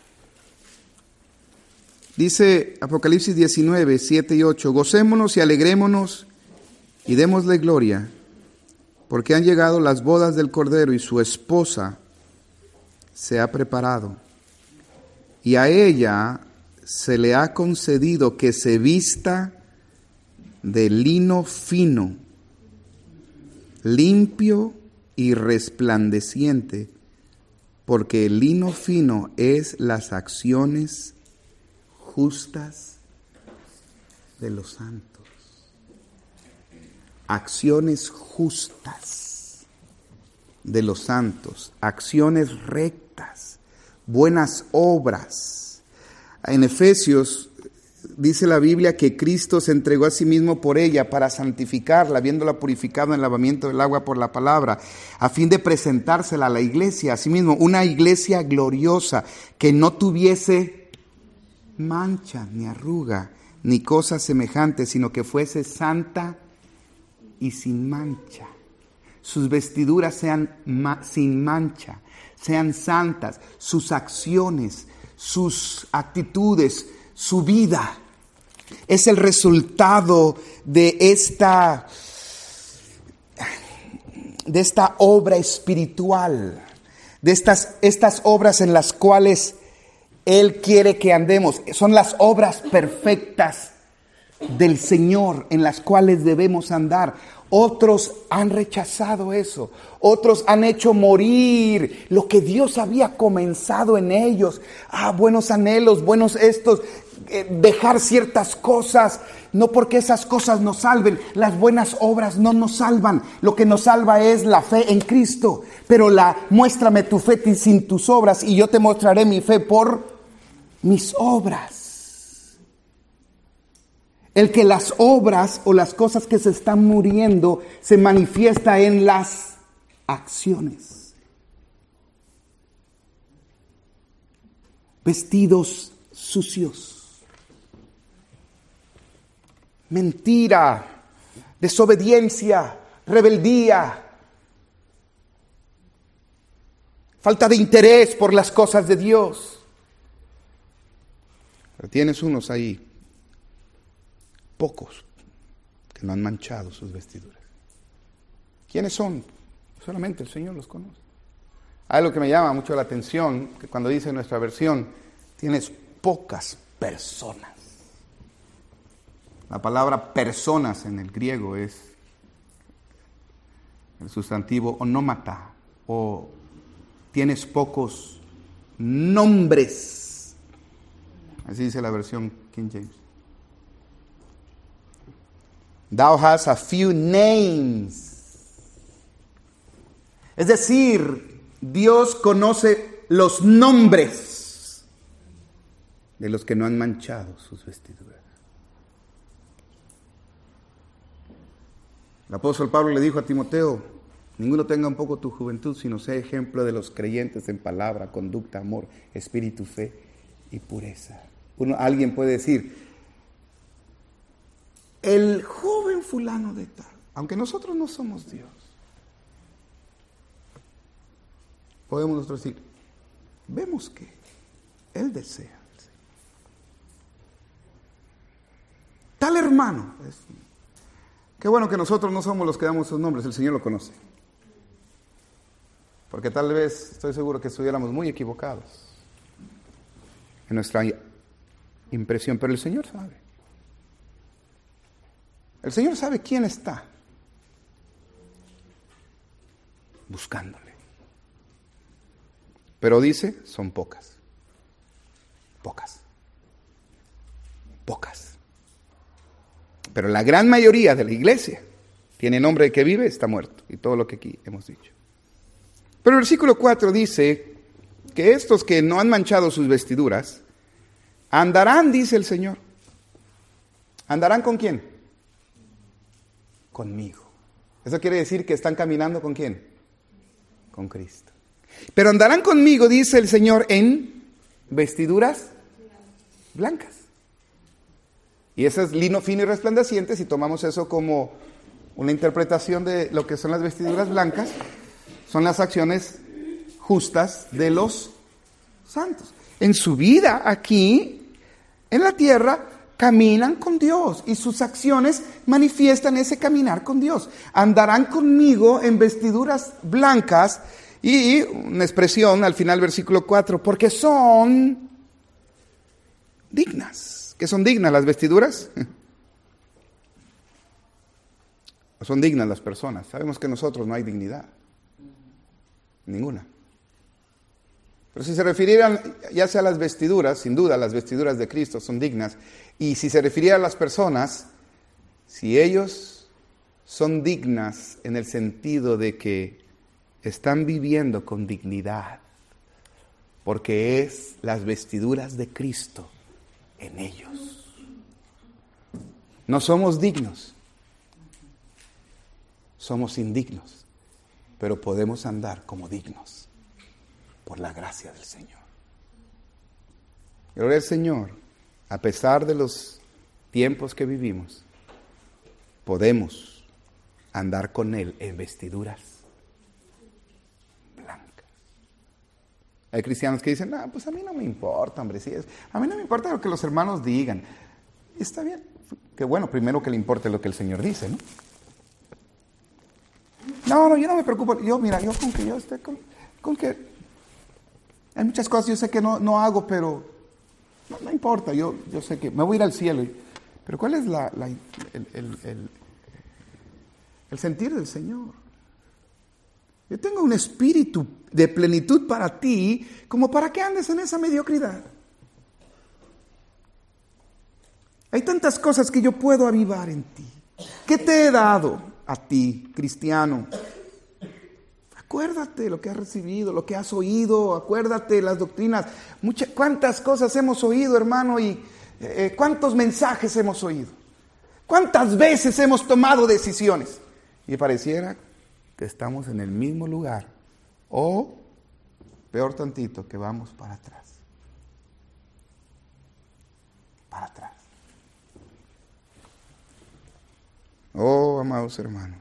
Dice Apocalipsis 19, 7 y 8, gocémonos y alegrémonos y démosle gloria, porque han llegado las bodas del Cordero y su esposa se ha preparado. Y a ella se le ha concedido que se vista de lino fino, limpio y resplandeciente, porque el lino fino es las acciones justas de los santos. Acciones justas de los santos, acciones rectas, buenas obras. En Efesios dice la Biblia que Cristo se entregó a sí mismo por ella para santificarla, habiéndola purificado en el lavamiento del agua por la palabra, a fin de presentársela a la iglesia, a sí mismo, una iglesia gloriosa que no tuviese mancha, ni arruga, ni cosa semejante, sino que fuese santa y sin mancha. Sus vestiduras sean sin mancha, sean santas, sus acciones, sus actitudes, su vida. Es el resultado de esta obra espiritual, de estas obras en las cuales Él quiere que andemos. Son las obras perfectas del Señor en las cuales debemos andar. Otros han rechazado eso. Otros han hecho morir lo que Dios había comenzado en ellos. Buenos anhelos, buenos dejar ciertas cosas. No porque esas cosas nos salven. Las buenas obras no nos salvan. Lo que nos salva es la fe en Cristo. Pero muéstrame tu fe sin tus obras y yo te mostraré mi fe por mis obras. El que las obras o las cosas que se están muriendo se manifiesta en las acciones. Vestidos sucios. Mentira, desobediencia, rebeldía. Falta de interés por las cosas de Dios. Pero tienes unos ahí. Pocos que no han manchado sus vestiduras. ¿Quiénes son? Solamente el Señor los conoce. Hay algo que me llama mucho la atención, que cuando dice nuestra versión, tienes pocas personas. La palabra personas en el griego es el sustantivo onómata, o tienes pocos nombres. Así dice la versión King James. Thou hast a few names. Es decir, Dios conoce los nombres de los que no han manchado sus vestiduras. El apóstol Pablo le dijo a Timoteo: ninguno tenga un poco tu juventud, sino sea ejemplo de los creyentes en palabra, conducta, amor, espíritu, fe y pureza. Alguien puede decir: el joven fulano de tal, aunque nosotros no somos Dios, podemos nosotros decir, vemos que Él desea. Tal hermano, qué bueno que nosotros no somos los que damos sus nombres, el Señor lo conoce. Porque tal vez, estoy seguro que estuviéramos muy equivocados en nuestra impresión, pero el Señor sabe. El Señor sabe quién está buscándole. Pero dice, son pocas. Pocas. Pocas. Pero la gran mayoría de la iglesia tiene nombre de que vive, está muerto. Y todo lo que aquí hemos dicho. Pero el versículo 4 dice que estos que no han manchado sus vestiduras, andarán, dice el Señor. ¿Andarán con quién? Conmigo. Eso quiere decir que están caminando ¿con quién? Con Cristo. Pero andarán conmigo, dice el Señor, en vestiduras blancas. Y eso es lino fino y resplandeciente. Si tomamos eso como una interpretación de lo que son las vestiduras blancas, son las acciones justas de los santos. En su vida aquí, en la tierra, caminan con Dios y sus acciones manifiestan ese caminar con Dios. Andarán conmigo en vestiduras blancas y una expresión al final versículo 4, porque son dignas. ¿Qué son dignas las vestiduras? Son dignas las personas. Sabemos que en nosotros no hay dignidad. Ninguna. Pero si se refirieran ya sea a las vestiduras, sin duda las vestiduras de Cristo son dignas. Y si se refiriera a las personas, si ellos son dignas en el sentido de que están viviendo con dignidad, porque es las vestiduras de Cristo en ellos. No somos dignos, somos indignos, pero podemos andar como dignos por la gracia del Señor. Gloria al Señor, a pesar de los tiempos que vivimos, podemos andar con Él en vestiduras blancas. Hay cristianos que dicen, pues a mí no me importa, hombre, a mí no me importa lo que los hermanos digan. Y está bien, que bueno, primero que le importe lo que el Señor dice, ¿no? No, yo no me preocupo. Yo con que yo esté con que hay muchas cosas yo sé que no hago, pero no importa. Yo sé que me voy a ir al cielo. Pero ¿cuál es el sentir del Señor? Yo tengo un espíritu de plenitud para ti, como para que andes en esa mediocridad. Hay tantas cosas que yo puedo avivar en ti. ¿Qué te he dado a ti, cristiano? Acuérdate lo que has recibido, lo que has oído, acuérdate las doctrinas. ¿Cuántas cosas hemos oído, hermano? Y ¿cuántos mensajes hemos oído? ¿Cuántas veces hemos tomado decisiones? Y pareciera que estamos en el mismo lugar. O, peor tantito, que vamos para atrás. Para atrás. Oh, amados hermanos.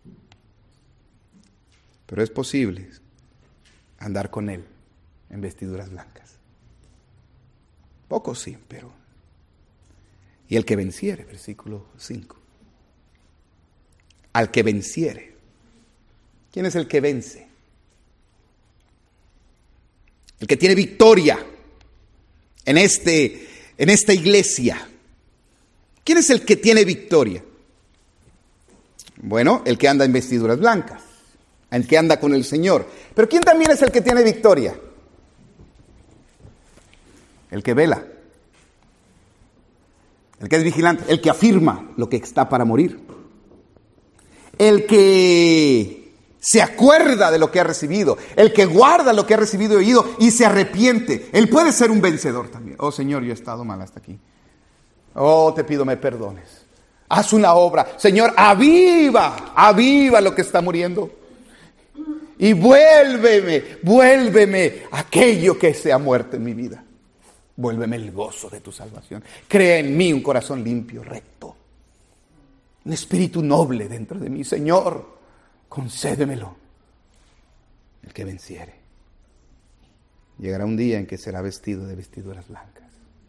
Pero es posible andar con Él en vestiduras blancas. Pocos sí, pero... Y el que venciere, versículo 5. Al que venciere. ¿Quién es el que vence? El que tiene victoria en esta iglesia. ¿Quién es el que tiene victoria? Bueno, el que anda en vestiduras blancas. El que anda con el Señor. Pero ¿quién también es el que tiene victoria? El que vela. El que es vigilante. El que afirma lo que está para morir. El que se acuerda de lo que ha recibido. El que guarda lo que ha recibido y oído y se arrepiente. Él puede ser un vencedor también. Oh Señor, yo he estado mal hasta aquí. Oh, te pido me perdones. Haz una obra. Señor, aviva lo que está muriendo. Y vuélveme aquello que sea muerto en mi vida. Vuélveme el gozo de tu salvación. Crea en mí un corazón limpio, recto. Un espíritu noble dentro de mí. Señor, concédemelo. El que venciere. Llegará un día en que será vestido de vestiduras blancas.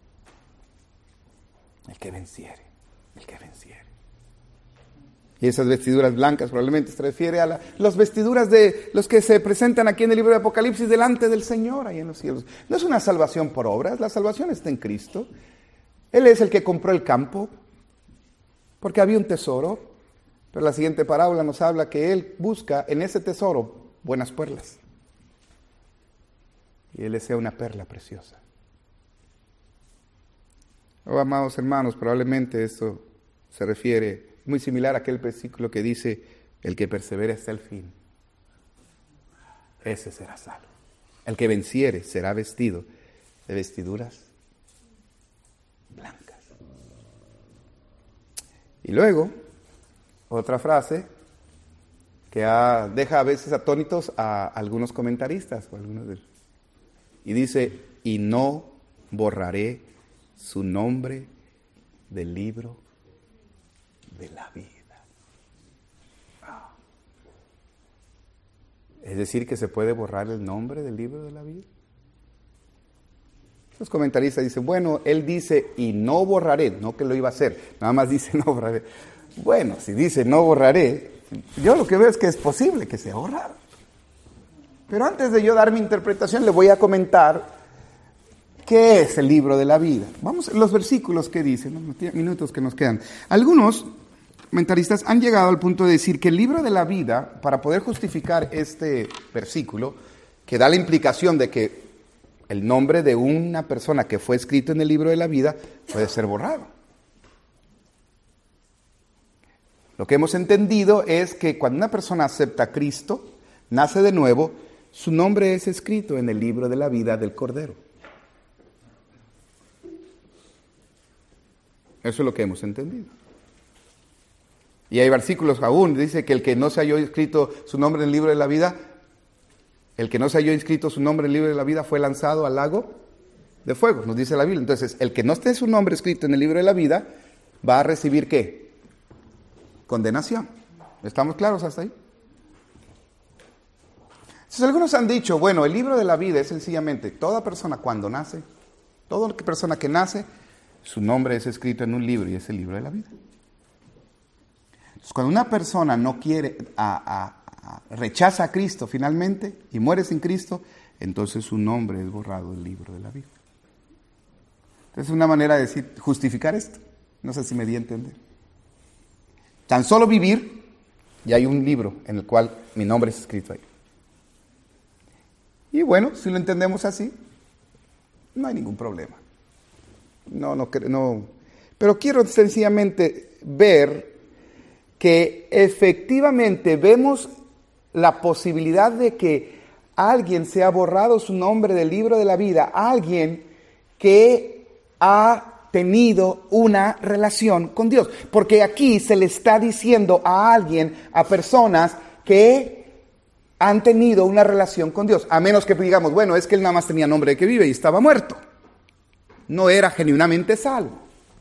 El que venciere. El que venciere. Y esas vestiduras blancas probablemente se refiere a las vestiduras de los que se presentan aquí en el libro de Apocalipsis delante del Señor, ahí en los cielos. No es una salvación por obras, la salvación está en Cristo. Él es el que compró el campo, porque había un tesoro. Pero la siguiente parábola nos habla que Él busca en ese tesoro buenas perlas. Y Él desea una perla preciosa. Oh, amados hermanos, probablemente esto se refiere muy similar a aquel versículo que dice, el que persevere hasta el fin, ese será salvo. El que venciere será vestido de vestiduras blancas. Y luego, otra frase que deja a veces atónitos a algunos comentaristas. Y dice, y no borraré su nombre del libro de la vida. Es decir, que se puede borrar el nombre del libro de la vida. Los comentaristas dicen, bueno, él dice, y no borraré, no que lo iba a hacer, nada más dice no borraré. Bueno, si dice no borraré, yo lo que veo es que es posible que sea borrado. Pero antes de yo dar mi interpretación, le voy a comentar qué es el libro de la vida. Vamos a los versículos que dicen, los minutos que nos quedan. Algunos comentaristas han llegado al punto de decir que el libro de la vida, para poder justificar este versículo, que da la implicación de que el nombre de una persona que fue escrito en el libro de la vida puede ser borrado. Lo que hemos entendido es que cuando una persona acepta a Cristo, nace de nuevo, su nombre es escrito en el libro de la vida del Cordero. Eso es lo que hemos entendido. Y hay versículos aún, dice que el que no se halló inscrito su nombre en el libro de la vida, el que no se halló inscrito su nombre en el libro de la vida fue lanzado al lago de fuego, nos dice la Biblia. Entonces, el que no esté su nombre escrito en el libro de la vida, va a recibir ¿qué? Condenación. ¿Estamos claros hasta ahí? Entonces, algunos han dicho, bueno, el libro de la vida es sencillamente toda persona cuando nace, toda persona que nace, su nombre es escrito en un libro y es el libro de la vida. Entonces, cuando una persona no quiere, rechaza a Cristo finalmente y muere sin Cristo, entonces su nombre es borrado del libro de la vida. Entonces es una manera de decir, justificar esto. No sé si me di a entender. Tan solo vivir, y hay un libro en el cual mi nombre es escrito ahí. Y bueno, si lo entendemos así, no hay ningún problema. No. Pero quiero sencillamente ver que efectivamente vemos la posibilidad de que alguien sea borrado su nombre del libro de la vida, alguien que ha tenido una relación con Dios. Porque aquí se le está diciendo a alguien, a personas que han tenido una relación con Dios. A menos que digamos, bueno, es que él nada más tenía nombre de que vive y estaba muerto. No era genuinamente salvo.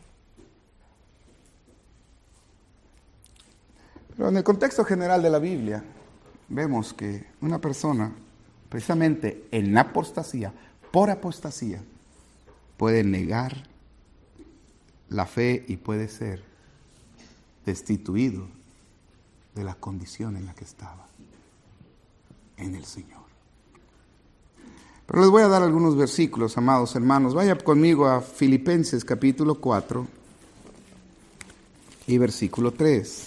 Pero en el contexto general de la Biblia, vemos que una persona, precisamente en apostasía, por apostasía, puede negar la fe y puede ser destituido de la condición en la que estaba, en el Señor. Pero les voy a dar algunos versículos, amados hermanos. Vaya conmigo a Filipenses capítulo 4 y versículo 3.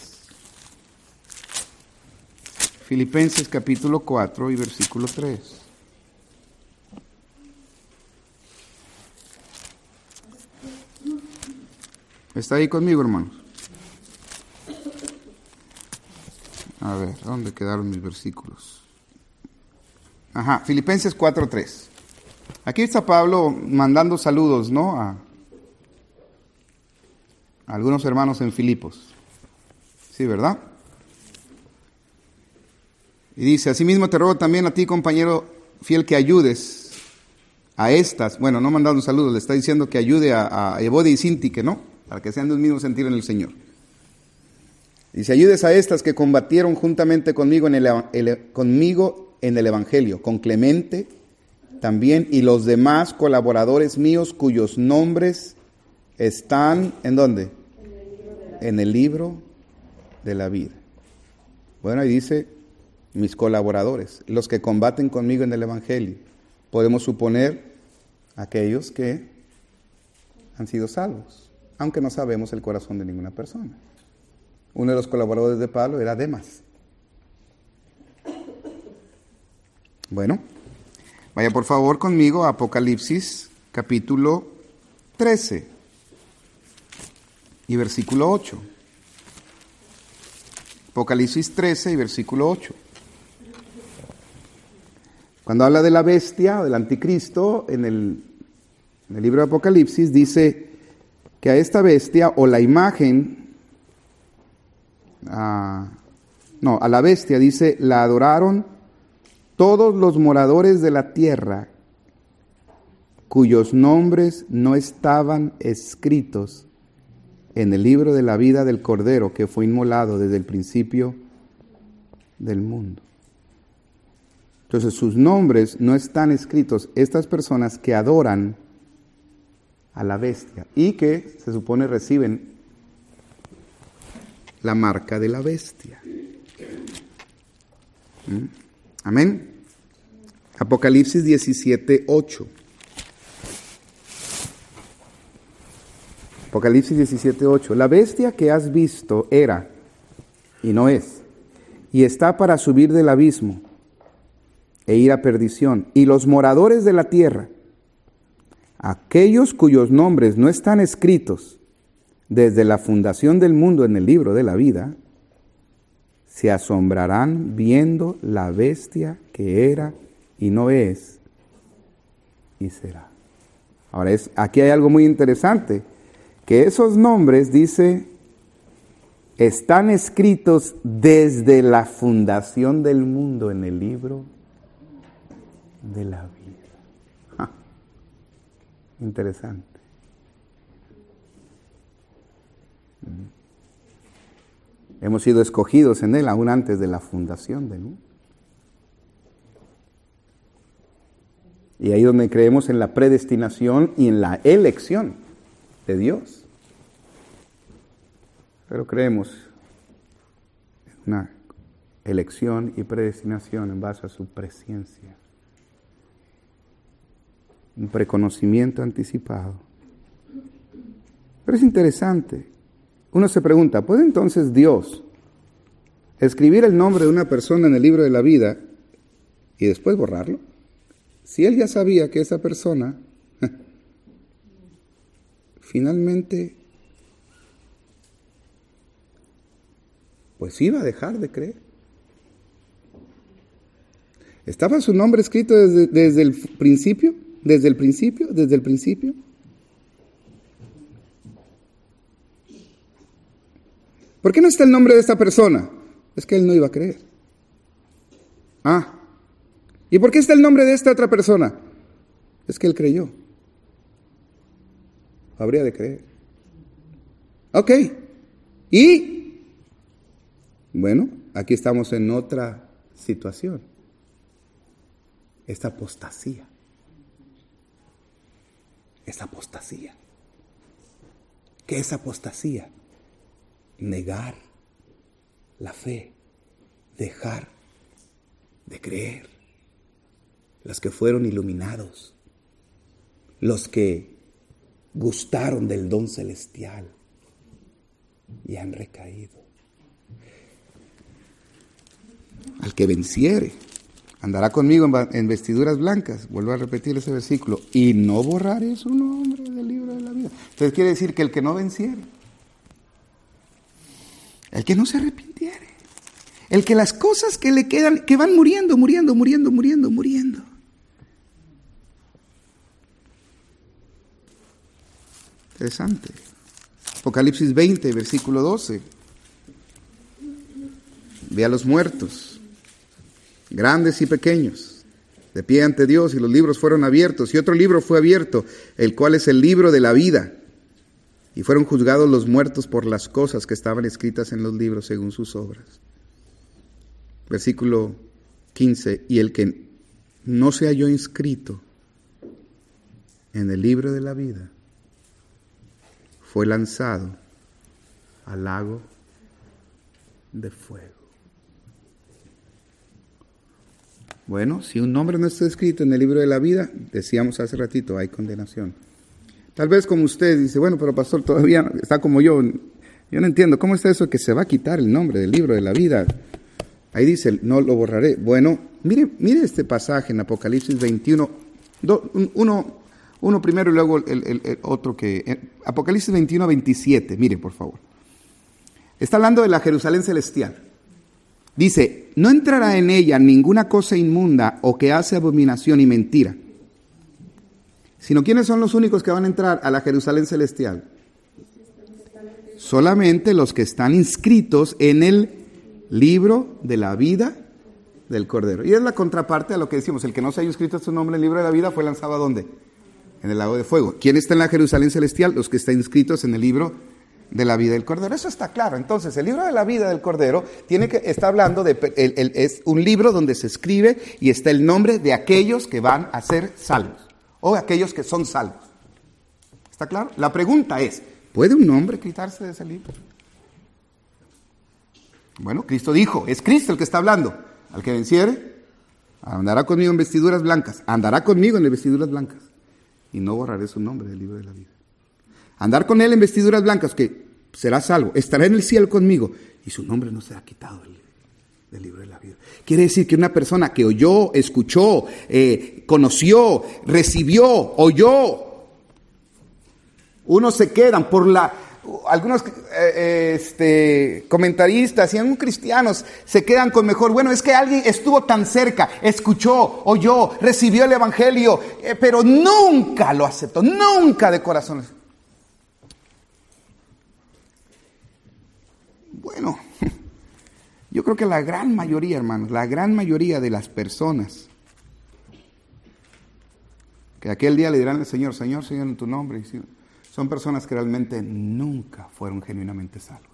Filipenses capítulo 4 y versículo 3. ¿Está ahí conmigo, hermanos? A ver, ¿dónde quedaron mis versículos? Ajá, Filipenses 4:3. Aquí está Pablo mandando saludos, ¿no? A algunos hermanos en Filipos. Sí, ¿verdad? Y dice, asimismo te ruego también a ti, compañero fiel, que ayudes a estas. Bueno, no mandando saludos, le está diciendo que ayude a Evodia y Sintique, ¿no? Para que sean de un mismo sentir en el Señor. Dice, ayudes a estas que combatieron juntamente conmigo en el Evangelio, con Clemente también, y los demás colaboradores míos cuyos nombres están, ¿en dónde? En el libro de la vida. Bueno, ahí dice, mis colaboradores, los que combaten conmigo en el Evangelio. Podemos suponer aquellos que han sido salvos, aunque no sabemos el corazón de ninguna persona. Uno de los colaboradores de Pablo era Demas. Bueno, vaya por favor conmigo a Apocalipsis capítulo 13 y versículo 8. Apocalipsis 13 y versículo 8. Cuando habla de la bestia o del anticristo, en el libro de Apocalipsis dice que a esta bestia o la imagen, a la bestia dice, la adoraron todos los moradores de la tierra cuyos nombres no estaban escritos en el libro de la vida del Cordero que fue inmolado desde el principio del mundo. Entonces sus nombres no están escritos. Estas personas que adoran a la bestia y que se supone reciben la marca de la bestia. Amén. Apocalipsis 17:8. Apocalipsis 17:8. La bestia que has visto era y no es, y está para subir del abismo e ir a perdición. Y los moradores de la tierra, aquellos cuyos nombres no están escritos desde la fundación del mundo en el libro de la vida, se asombrarán viendo la bestia que era y no es y será. Ahora, aquí hay algo muy interesante, que esos nombres, dice, están escritos desde la fundación del mundo en el libro de la vida. Interesante. Hemos sido escogidos en Él aún antes de la fundación del mundo. Y ahí donde creemos en la predestinación y en la elección de Dios. Pero creemos en una elección y predestinación en base a su presencia. Un preconocimiento anticipado Pero es interesante. Uno se pregunta, ¿puede entonces Dios escribir el nombre de una persona en el libro de la vida y después borrarlo? Si Él ya sabía que esa persona finalmente pues iba a dejar de creer. ¿Estaba su nombre escrito desde el principio? ¿Desde el principio? ¿Desde el principio? ¿Por qué no está el nombre de esta persona? Es que él no iba a creer. ¿Y por qué está el nombre de esta otra persona? Es que él creyó. Habría de creer. Ok. Y, bueno, aquí estamos en otra situación. Esta apostasía. Es apostasía. ¿Qué es apostasía? Negar la fe, dejar de creer. Los que fueron iluminados, los que gustaron del don celestial y han recaído. Al que venciere, andará conmigo en vestiduras blancas. Vuelvo a repetir ese versículo. Y no borraré su nombre del libro de la vida. Entonces quiere decir que el que no venciere, el que no se arrepintiere, el que las cosas que le quedan, que van muriendo. Interesante. Apocalipsis 20, versículo 12. Ve a los muertos, grandes y pequeños, de pie ante Dios, y los libros fueron abiertos, y otro libro fue abierto, el cual es el libro de la vida. Y fueron juzgados los muertos por las cosas que estaban escritas en los libros según sus obras. Versículo 15. Y el que no se halló inscrito en el libro de la vida fue lanzado al lago de fuego. Bueno, si un nombre no está escrito en el libro de la vida, decíamos hace ratito, hay condenación. Tal vez como usted dice, bueno, pero pastor, todavía está como yo no entiendo, ¿cómo está eso que se va a quitar el nombre del libro de la vida? Ahí dice, no lo borraré. Bueno, mire este pasaje en Apocalipsis 21, uno primero y luego el otro que... Apocalipsis 21, 27, mire por favor. Está hablando de la Jerusalén celestial. Dice, no entrará en ella ninguna cosa inmunda o que hace abominación y mentira. Sino, ¿quiénes son los únicos que van a entrar a la Jerusalén celestial? Solamente los que están inscritos en el libro de la vida del Cordero. Y es la contraparte a lo que decimos, el que no se haya inscrito su nombre en el libro de la vida fue lanzado ¿a dónde? En el lago de fuego. ¿Quién está en la Jerusalén celestial? Los que están inscritos en el libro de la vida del Cordero. Eso está claro. Entonces, el libro de la vida del Cordero está hablando es un libro donde se escribe y está el nombre de aquellos que van a ser salvos. O aquellos que son salvos. ¿Está claro? La pregunta es, ¿puede un hombre quitarse de ese libro? Bueno, Cristo dijo, es Cristo el que está hablando. Al que venciere, andará conmigo en vestiduras blancas. Andará conmigo en vestiduras blancas. Y no borraré su nombre del libro de la vida. Andar con él en vestiduras blancas, que será salvo. Estará en el cielo conmigo. Y su nombre no será quitado del libro de la vida. Quiere decir que una persona que oyó, escuchó, conoció, recibió, oyó, unos se quedan algunos comentaristas y algunos cristianos se quedan con mejor, bueno, es que alguien estuvo tan cerca, escuchó, oyó, recibió el evangelio, pero nunca lo aceptó, nunca de corazón. Bueno, yo creo que la gran mayoría, hermanos, la gran mayoría de las personas que aquel día le dirán al Señor, Señor, Señor, en tu nombre, son personas que realmente nunca fueron genuinamente salvos.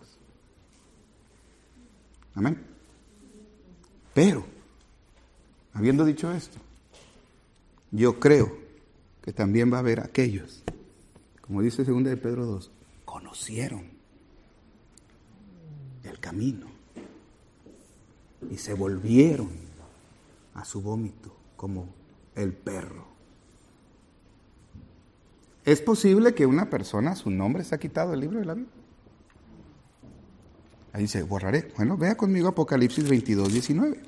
Amén. Pero, habiendo dicho esto, yo creo que también va a haber aquellos, como dice 2 de Pedro 2, conocieron el camino y se volvieron a su vómito como el perro. ¿Es posible que una persona, su nombre está quitado del libro de la vida? Ahí dice, borraré. Bueno, vea conmigo Apocalipsis 22, 19.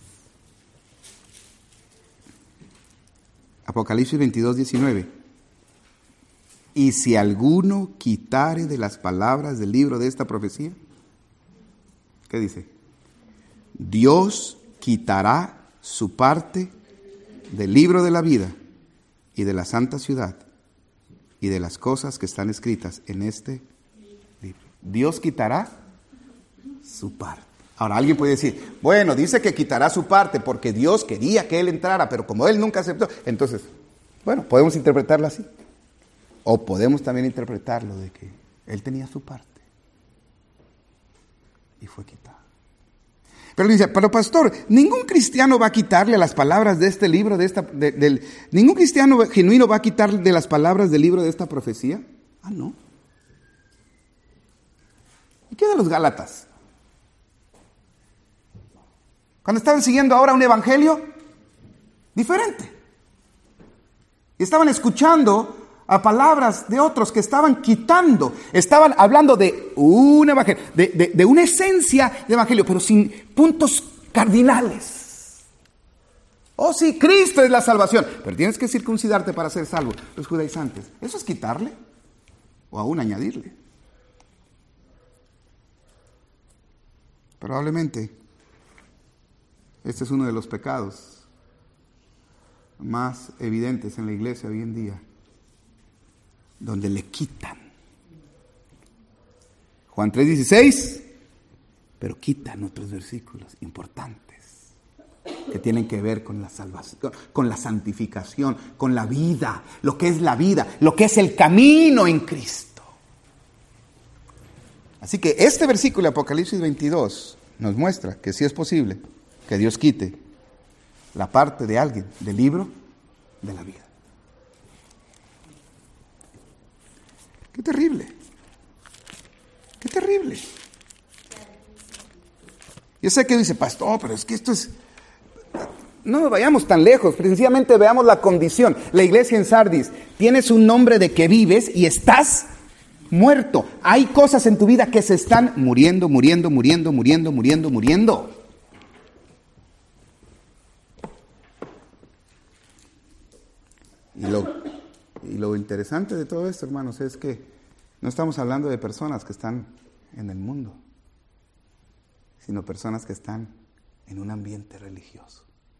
Apocalipsis 22, 19. Y si alguno quitare de las palabras del libro de esta profecía, ¿qué dice? Dios quitará su parte del libro de la vida y de la santa ciudad y de las cosas que están escritas en este libro. Dios quitará su parte. Ahora alguien puede decir, bueno, dice que quitará su parte porque Dios quería que él entrara, pero como él nunca aceptó, entonces, bueno, podemos interpretarlo así. O podemos también interpretarlo de que él tenía su parte y fue quitado. Pero dice, pero pastor, ningún cristiano va a quitarle las palabras de este libro, ningún cristiano genuino va a quitarle de las palabras del libro de esta profecía. Ah, no. ¿Y qué de los Gálatas? Cuando estaban siguiendo ahora un evangelio diferente. Y estaban escuchando a palabras de otros que estaban quitando, estaban hablando de un evangelio, de una esencia de evangelio, pero sin puntos cardinales. Oh sí, Cristo es la salvación, pero tienes que circuncidarte para ser salvo. Los judaizantes, ¿eso es quitarle? O aún añadirle. Probablemente este es uno de los pecados más evidentes en la iglesia hoy en día, donde le quitan. Juan 3:16, pero quitan otros versículos importantes que tienen que ver con la salvación, con la santificación, con la vida, lo que es la vida, lo que es el camino en Cristo. Así que este versículo de Apocalipsis 22 nos muestra que sí es posible que Dios quite la parte de alguien del libro de la vida. ¡Qué terrible! ¡Qué terrible! Yo sé que dice, pastor, pero es que esto es... No vayamos tan lejos, sencillamente veamos la condición. La iglesia en Sardis, tienes un nombre de que vives y estás muerto. Hay cosas en tu vida que se están muriendo. Y lo interesante de todo esto, hermanos, es que no estamos hablando de personas que están en el mundo, sino personas que están en un ambiente religioso.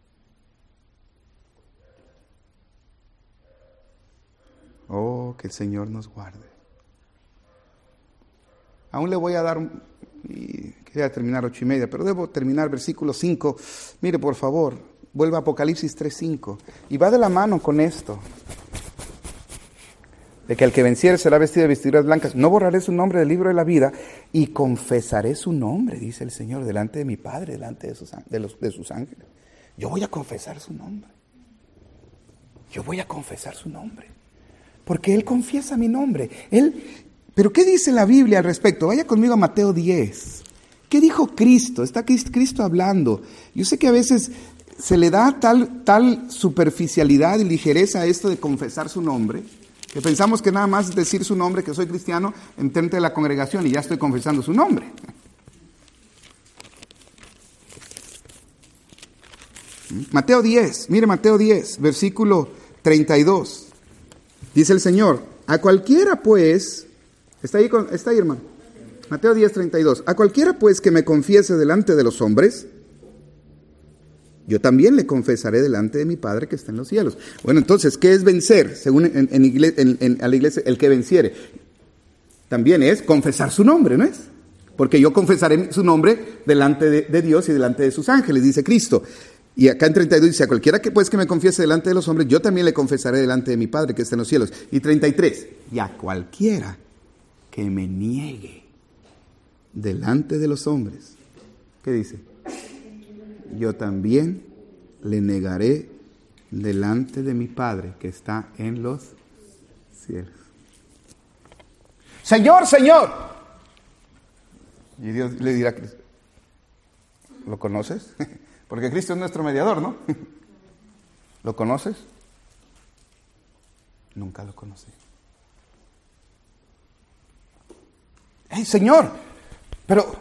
Oh, que el Señor nos guarde. Aún le voy a dar, y quería terminar 8:30, pero debo terminar versículo 5. Mire, por favor, vuelva a Apocalipsis 3:5. Y va de la mano con esto. De que el que venciere será vestido de vestiduras blancas. No borraré su nombre del libro de la vida y confesaré su nombre, dice el Señor, delante de mi Padre, delante de sus ángeles. Yo voy a confesar su nombre. Yo voy a confesar su nombre. Porque Él confiesa mi nombre. Pero ¿qué dice la Biblia al respecto? Vaya conmigo a Mateo 10. ¿Qué dijo Cristo? Está Cristo hablando. Yo sé que a veces se le da tal superficialidad y ligereza a esto de confesar su nombre, que pensamos que nada más decir su nombre, que soy cristiano, enfrente de la congregación y ya estoy confesando su nombre. Mateo 10, mire Mateo 10, versículo 32. Dice el Señor, a cualquiera pues, está ahí hermano, Mateo 10, 32, a cualquiera pues que me confiese delante de los hombres, yo también le confesaré delante de mi Padre que está en los cielos. Bueno, entonces, ¿qué es vencer? Según a la iglesia, el que venciere. También es confesar su nombre, ¿no es? Porque yo confesaré su nombre delante de Dios y delante de sus ángeles, dice Cristo. Y acá en 32 dice, a cualquiera que pues que me confiese delante de los hombres, yo también le confesaré delante de mi Padre que está en los cielos. Y 33, y a cualquiera que me niegue delante de los hombres, ¿qué dice? Yo también le negaré delante de mi Padre que está en los cielos. Señor, Señor. Y Dios le dirá a Cristo, ¿lo conoces? Porque Cristo es nuestro mediador, ¿no? ¿Lo conoces? Nunca lo conocí. hey, Señor, pero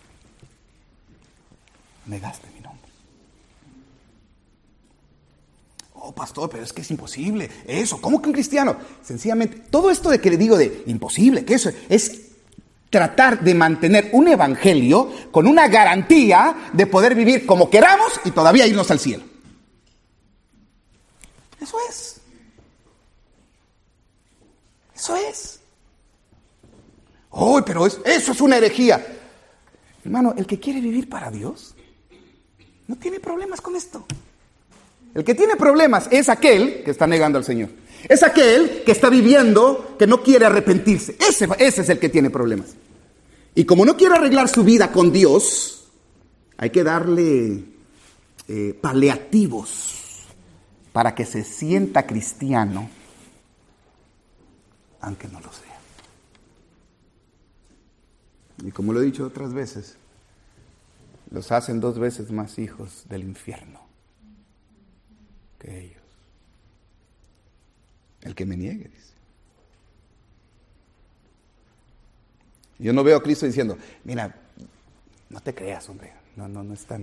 negaste mi nombre. Oh, pastor, pero es que es imposible. Eso, ¿cómo que un cristiano? Sencillamente, todo esto de que le digo de imposible, que eso es tratar de mantener un evangelio con una garantía de poder vivir como queramos y todavía irnos al cielo. Eso es. Eso es. Oh, pero eso es una herejía. Hermano, el que quiere vivir para Dios no tiene problemas con esto. El que tiene problemas es aquel que está negando al Señor. Es aquel que está viviendo, que no quiere arrepentirse. Ese es el que tiene problemas. Y como no quiere arreglar su vida con Dios, hay que darle paliativos para que se sienta cristiano, aunque no lo sea. Y como lo he dicho otras veces, los hacen 2 veces más hijos del infierno que ellos. El que me niegue, dice. Yo no veo a Cristo diciendo, mira, no te creas, hombre, no es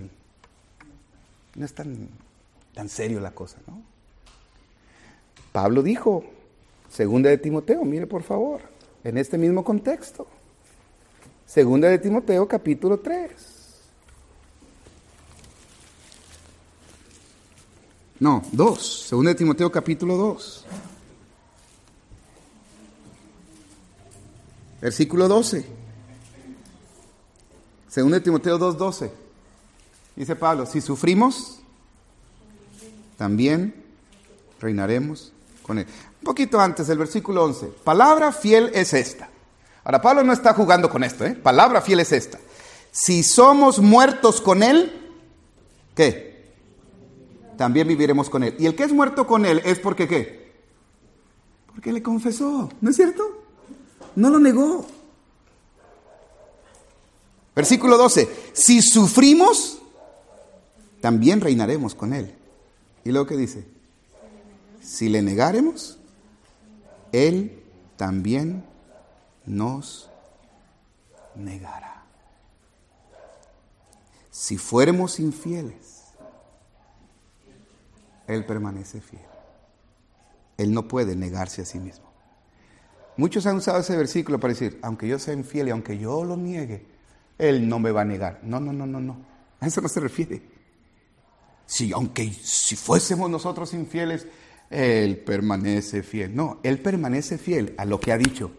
tan serio la cosa, ¿no? Pablo dijo, 2 de Timoteo, mire por favor, en este mismo contexto, 2 de Timoteo capítulo 3. No, 2, 2 de Timoteo capítulo 2. Versículo 12. 2 de Timoteo 2:12. Dice Pablo, si sufrimos, también reinaremos con él. Un poquito antes, el versículo 11. Palabra fiel es esta. Ahora, Pablo no está jugando con esto, ¿eh? Palabra fiel es esta. Si somos muertos con él, ¿qué? También viviremos con él. Y el que es muerto con él es porque, ¿qué? Porque le confesó, ¿no es cierto? No lo negó. Versículo 12. Si sufrimos, también reinaremos con él. ¿Y luego qué dice? Si le negáremos, él también nos negará. Si fuéramos infieles, él permanece fiel. Él no puede negarse a sí mismo. Muchos han usado ese versículo para decir, aunque yo sea infiel y aunque yo lo niegue, él no me va a negar. No. A eso no se refiere. Si fuésemos nosotros infieles, él permanece fiel. No, él permanece fiel a lo que ha dicho.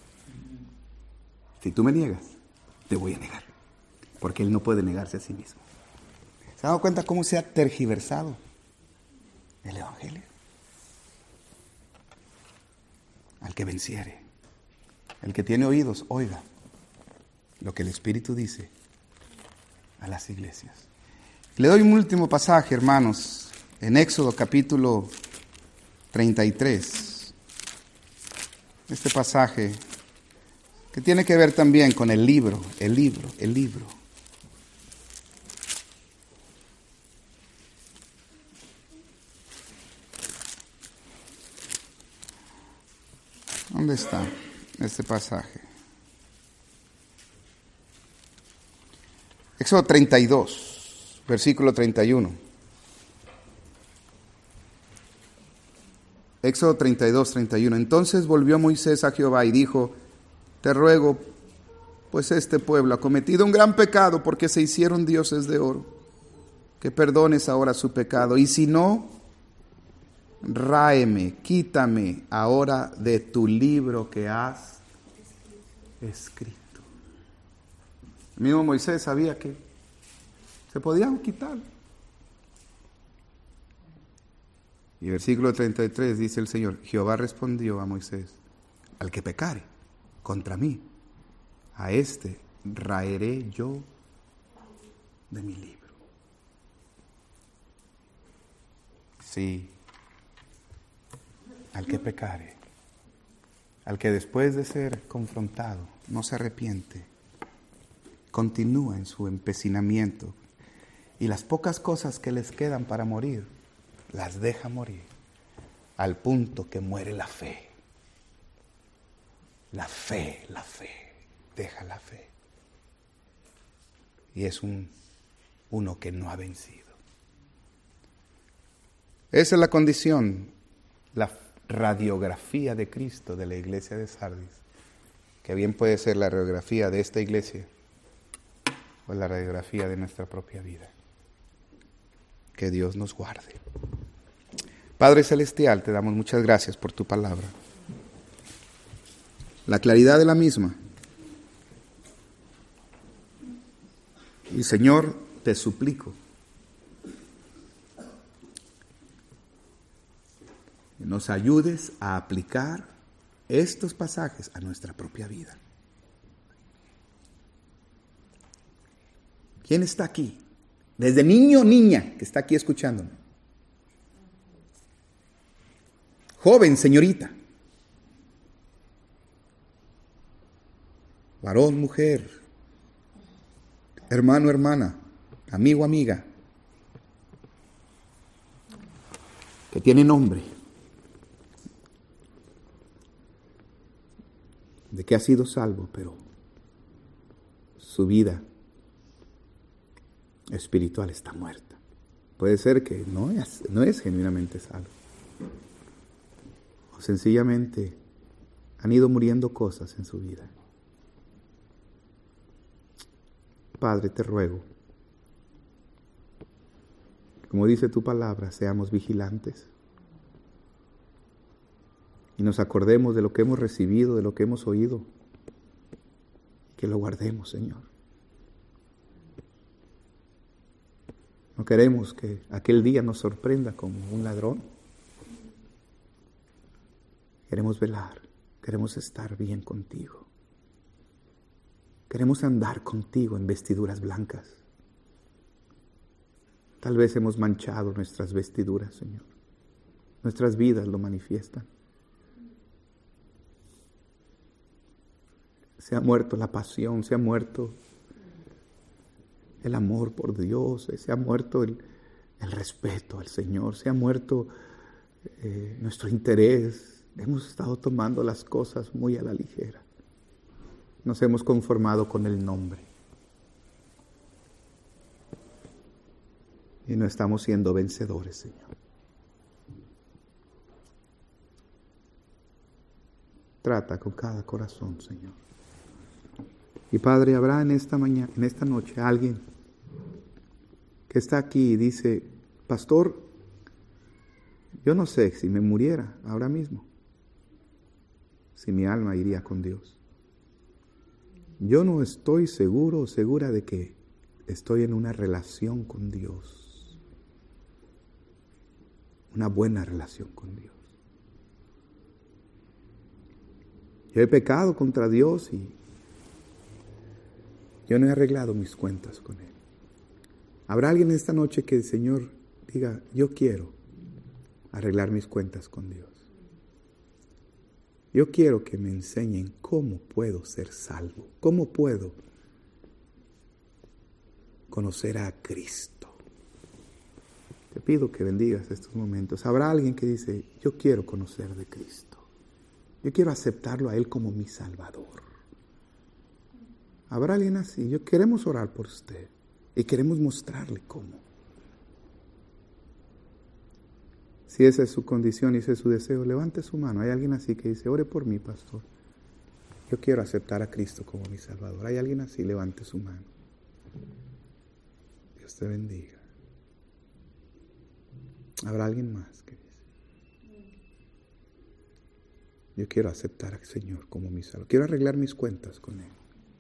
Si tú me niegas, te voy a negar. Porque él no puede negarse a sí mismo. ¿Se han dado cuenta cómo se ha tergiversado el evangelio? Al que venciere, el que tiene oídos, oiga lo que el Espíritu dice a las iglesias. Le doy un último pasaje, hermanos, en Éxodo capítulo 33. Este pasaje que tiene que ver también con el libro. ¿Dónde está este pasaje? Éxodo 32, versículo 31. Éxodo 32, 31. Entonces volvió Moisés a Jehová y dijo, te ruego, pues este pueblo ha cometido un gran pecado porque se hicieron dioses de oro, que perdones ahora su pecado. Y si no, ráeme, quítame ahora de tu libro que has escrito. El mismo Moisés sabía que se podían quitar. Y versículo 33 dice el Señor, Jehová respondió a Moisés, al que pecare contra mí, a este raeré yo de mi libro. Sí, al que pecare, al que después de ser confrontado no se arrepiente, continúa en su empecinamiento y las pocas cosas que les quedan para morir, las deja morir al punto que muere la fe. La fe. deja la fe. Y es uno que no ha vencido. Esa es la condición, la radiografía de Cristo de la iglesia de Sardis, que bien puede ser la radiografía de esta iglesia o la radiografía de nuestra propia vida. Que Dios nos guarde. Padre Celestial, te damos muchas gracias por tu palabra. La claridad de la misma. Y Señor, te suplico que nos ayudes a aplicar estos pasajes a nuestra propia vida. ¿Quién está aquí? Desde niño o niña que está aquí escuchándome. Joven, señorita. Varón, mujer. Hermano, hermana. Amigo, amiga. Que tiene nombre. De que ha sido salvo, pero su vida espiritual está muerta. Puede ser que no es genuinamente salvo. O sencillamente han ido muriendo cosas en su vida. Padre, te ruego, como dice tu palabra, seamos vigilantes y nos acordemos de lo que hemos recibido, de lo que hemos oído, que lo guardemos, Señor. No queremos que aquel día nos sorprenda como un ladrón. Queremos velar, queremos estar bien contigo. Queremos andar contigo en vestiduras blancas. Tal vez hemos manchado nuestras vestiduras, Señor. Nuestras vidas lo manifiestan. Se ha muerto la pasión, se ha muerto el amor por Dios, se ha muerto el respeto al Señor, se ha muerto nuestro interés. Hemos estado tomando las cosas muy a la ligera. Nos hemos conformado con el nombre. Y no estamos siendo vencedores, Señor. Trata con cada corazón, Señor. Y Padre, habrá en esta mañana, en esta noche, alguien que está aquí y dice: Pastor, yo no sé si me muriera ahora mismo, si mi alma iría con Dios. Yo no estoy seguro o segura de que estoy en una relación con Dios, una buena relación con Dios. Yo he pecado contra Dios y yo no he arreglado mis cuentas con Él. Habrá alguien esta noche que el Señor diga: yo quiero arreglar mis cuentas con Dios. Yo quiero que me enseñen cómo puedo ser salvo, cómo puedo conocer a Cristo. Te pido que bendigas estos momentos. Habrá alguien que dice: yo quiero conocer de Cristo. Yo quiero aceptarlo a Él como mi Salvador. Habrá alguien así. Queremos orar por usted y queremos mostrarle cómo. Si esa es su condición y ese es su deseo, levante su mano. Hay alguien así que dice: ore por mí, pastor. Yo quiero aceptar a Cristo como mi Salvador. Hay alguien así, levante su mano. Dios te bendiga. Habrá alguien más que dice: yo quiero aceptar al Señor como mi Salvador. Quiero arreglar mis cuentas con Él.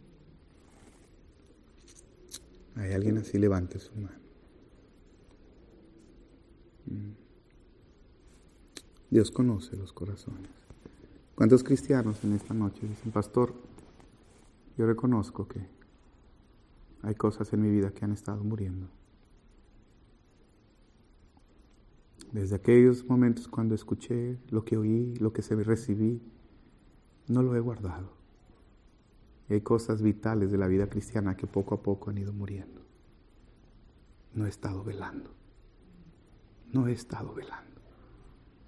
Hay alguien así, levante su mano. Dios conoce los corazones. ¿Cuántos cristianos en esta noche dicen: Pastor, yo reconozco que hay cosas en mi vida que han estado muriendo? Desde aquellos momentos cuando escuché, lo que oí, lo que recibí, no lo he guardado. Y hay cosas vitales de la vida cristiana que poco a poco han ido muriendo. No he estado velando. No he estado velando.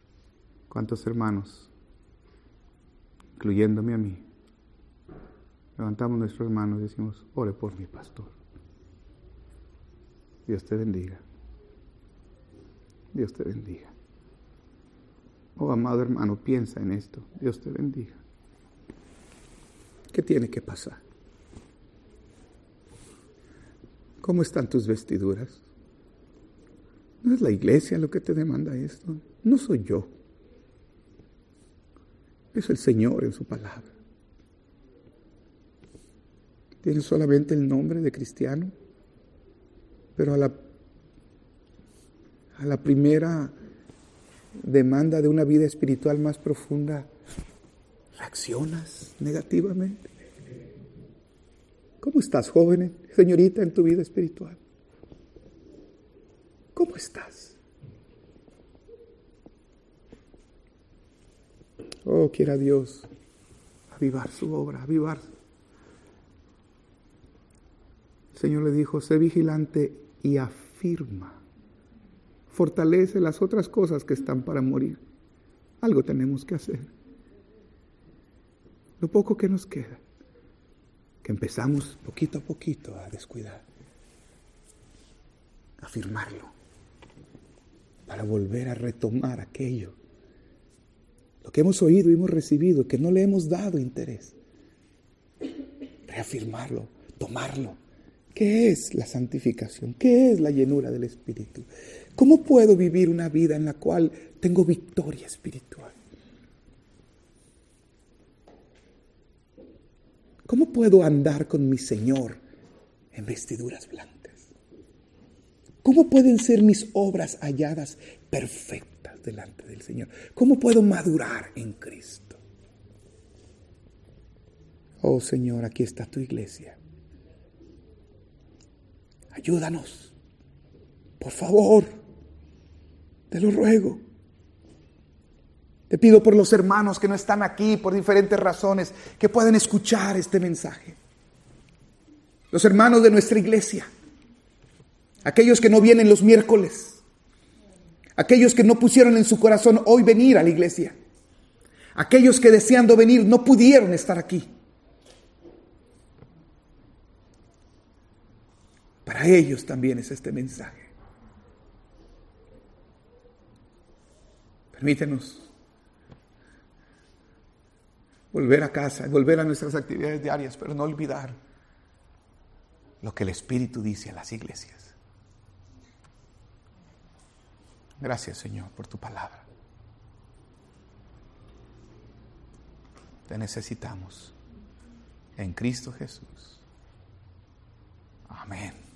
¿Cuántos hermanos, incluyéndome a mí, levantamos nuestras manos y decimos, ore por mi pastor. Dios te bendiga. Dios te bendiga. Oh, amado hermano, piensa en esto. Dios te bendiga. ¿Qué tiene que pasar? ¿Cómo están tus vestiduras? No es la iglesia lo que te demanda esto. No soy yo. Es el Señor en su palabra. Tienes solamente el nombre de cristiano, pero a la primera demanda de una vida espiritual más profunda, reaccionas negativamente. ¿Cómo estás, joven, señorita, en tu vida espiritual? ¿Cómo estás? Oh, quiera Dios avivar su obra, avivar. El Señor le dijo, sé vigilante y afirma. Fortalece las otras cosas que están para morir. Algo tenemos que hacer. Lo poco que nos queda, que empezamos poquito a poquito a descuidar, a afirmarlo, para volver a retomar aquello, lo que hemos oído y hemos recibido, que no le hemos dado interés. Reafirmarlo, tomarlo. ¿Qué es la santificación? ¿Qué es la llenura del Espíritu? ¿Cómo puedo vivir una vida en la cual tengo victoria espiritual? ¿Cómo puedo andar con mi Señor en vestiduras blancas? ¿Cómo pueden ser mis obras halladas perfectas delante del Señor? ¿Cómo puedo madurar en Cristo? Oh Señor, aquí está tu iglesia. Ayúdanos, por favor, te lo ruego. Te pido por los hermanos que no están aquí por diferentes razones, que puedan escuchar este mensaje. Los hermanos de nuestra iglesia, aquellos que no vienen los miércoles, aquellos que no pusieron en su corazón hoy venir a la iglesia, aquellos que deseando venir no pudieron estar aquí. Para ellos también es este mensaje. Permítenos volver a casa, volver a nuestras actividades diarias, pero no olvidar lo que el Espíritu dice a las iglesias. Gracias, Señor, por tu palabra. Te necesitamos en Cristo Jesús. Amén.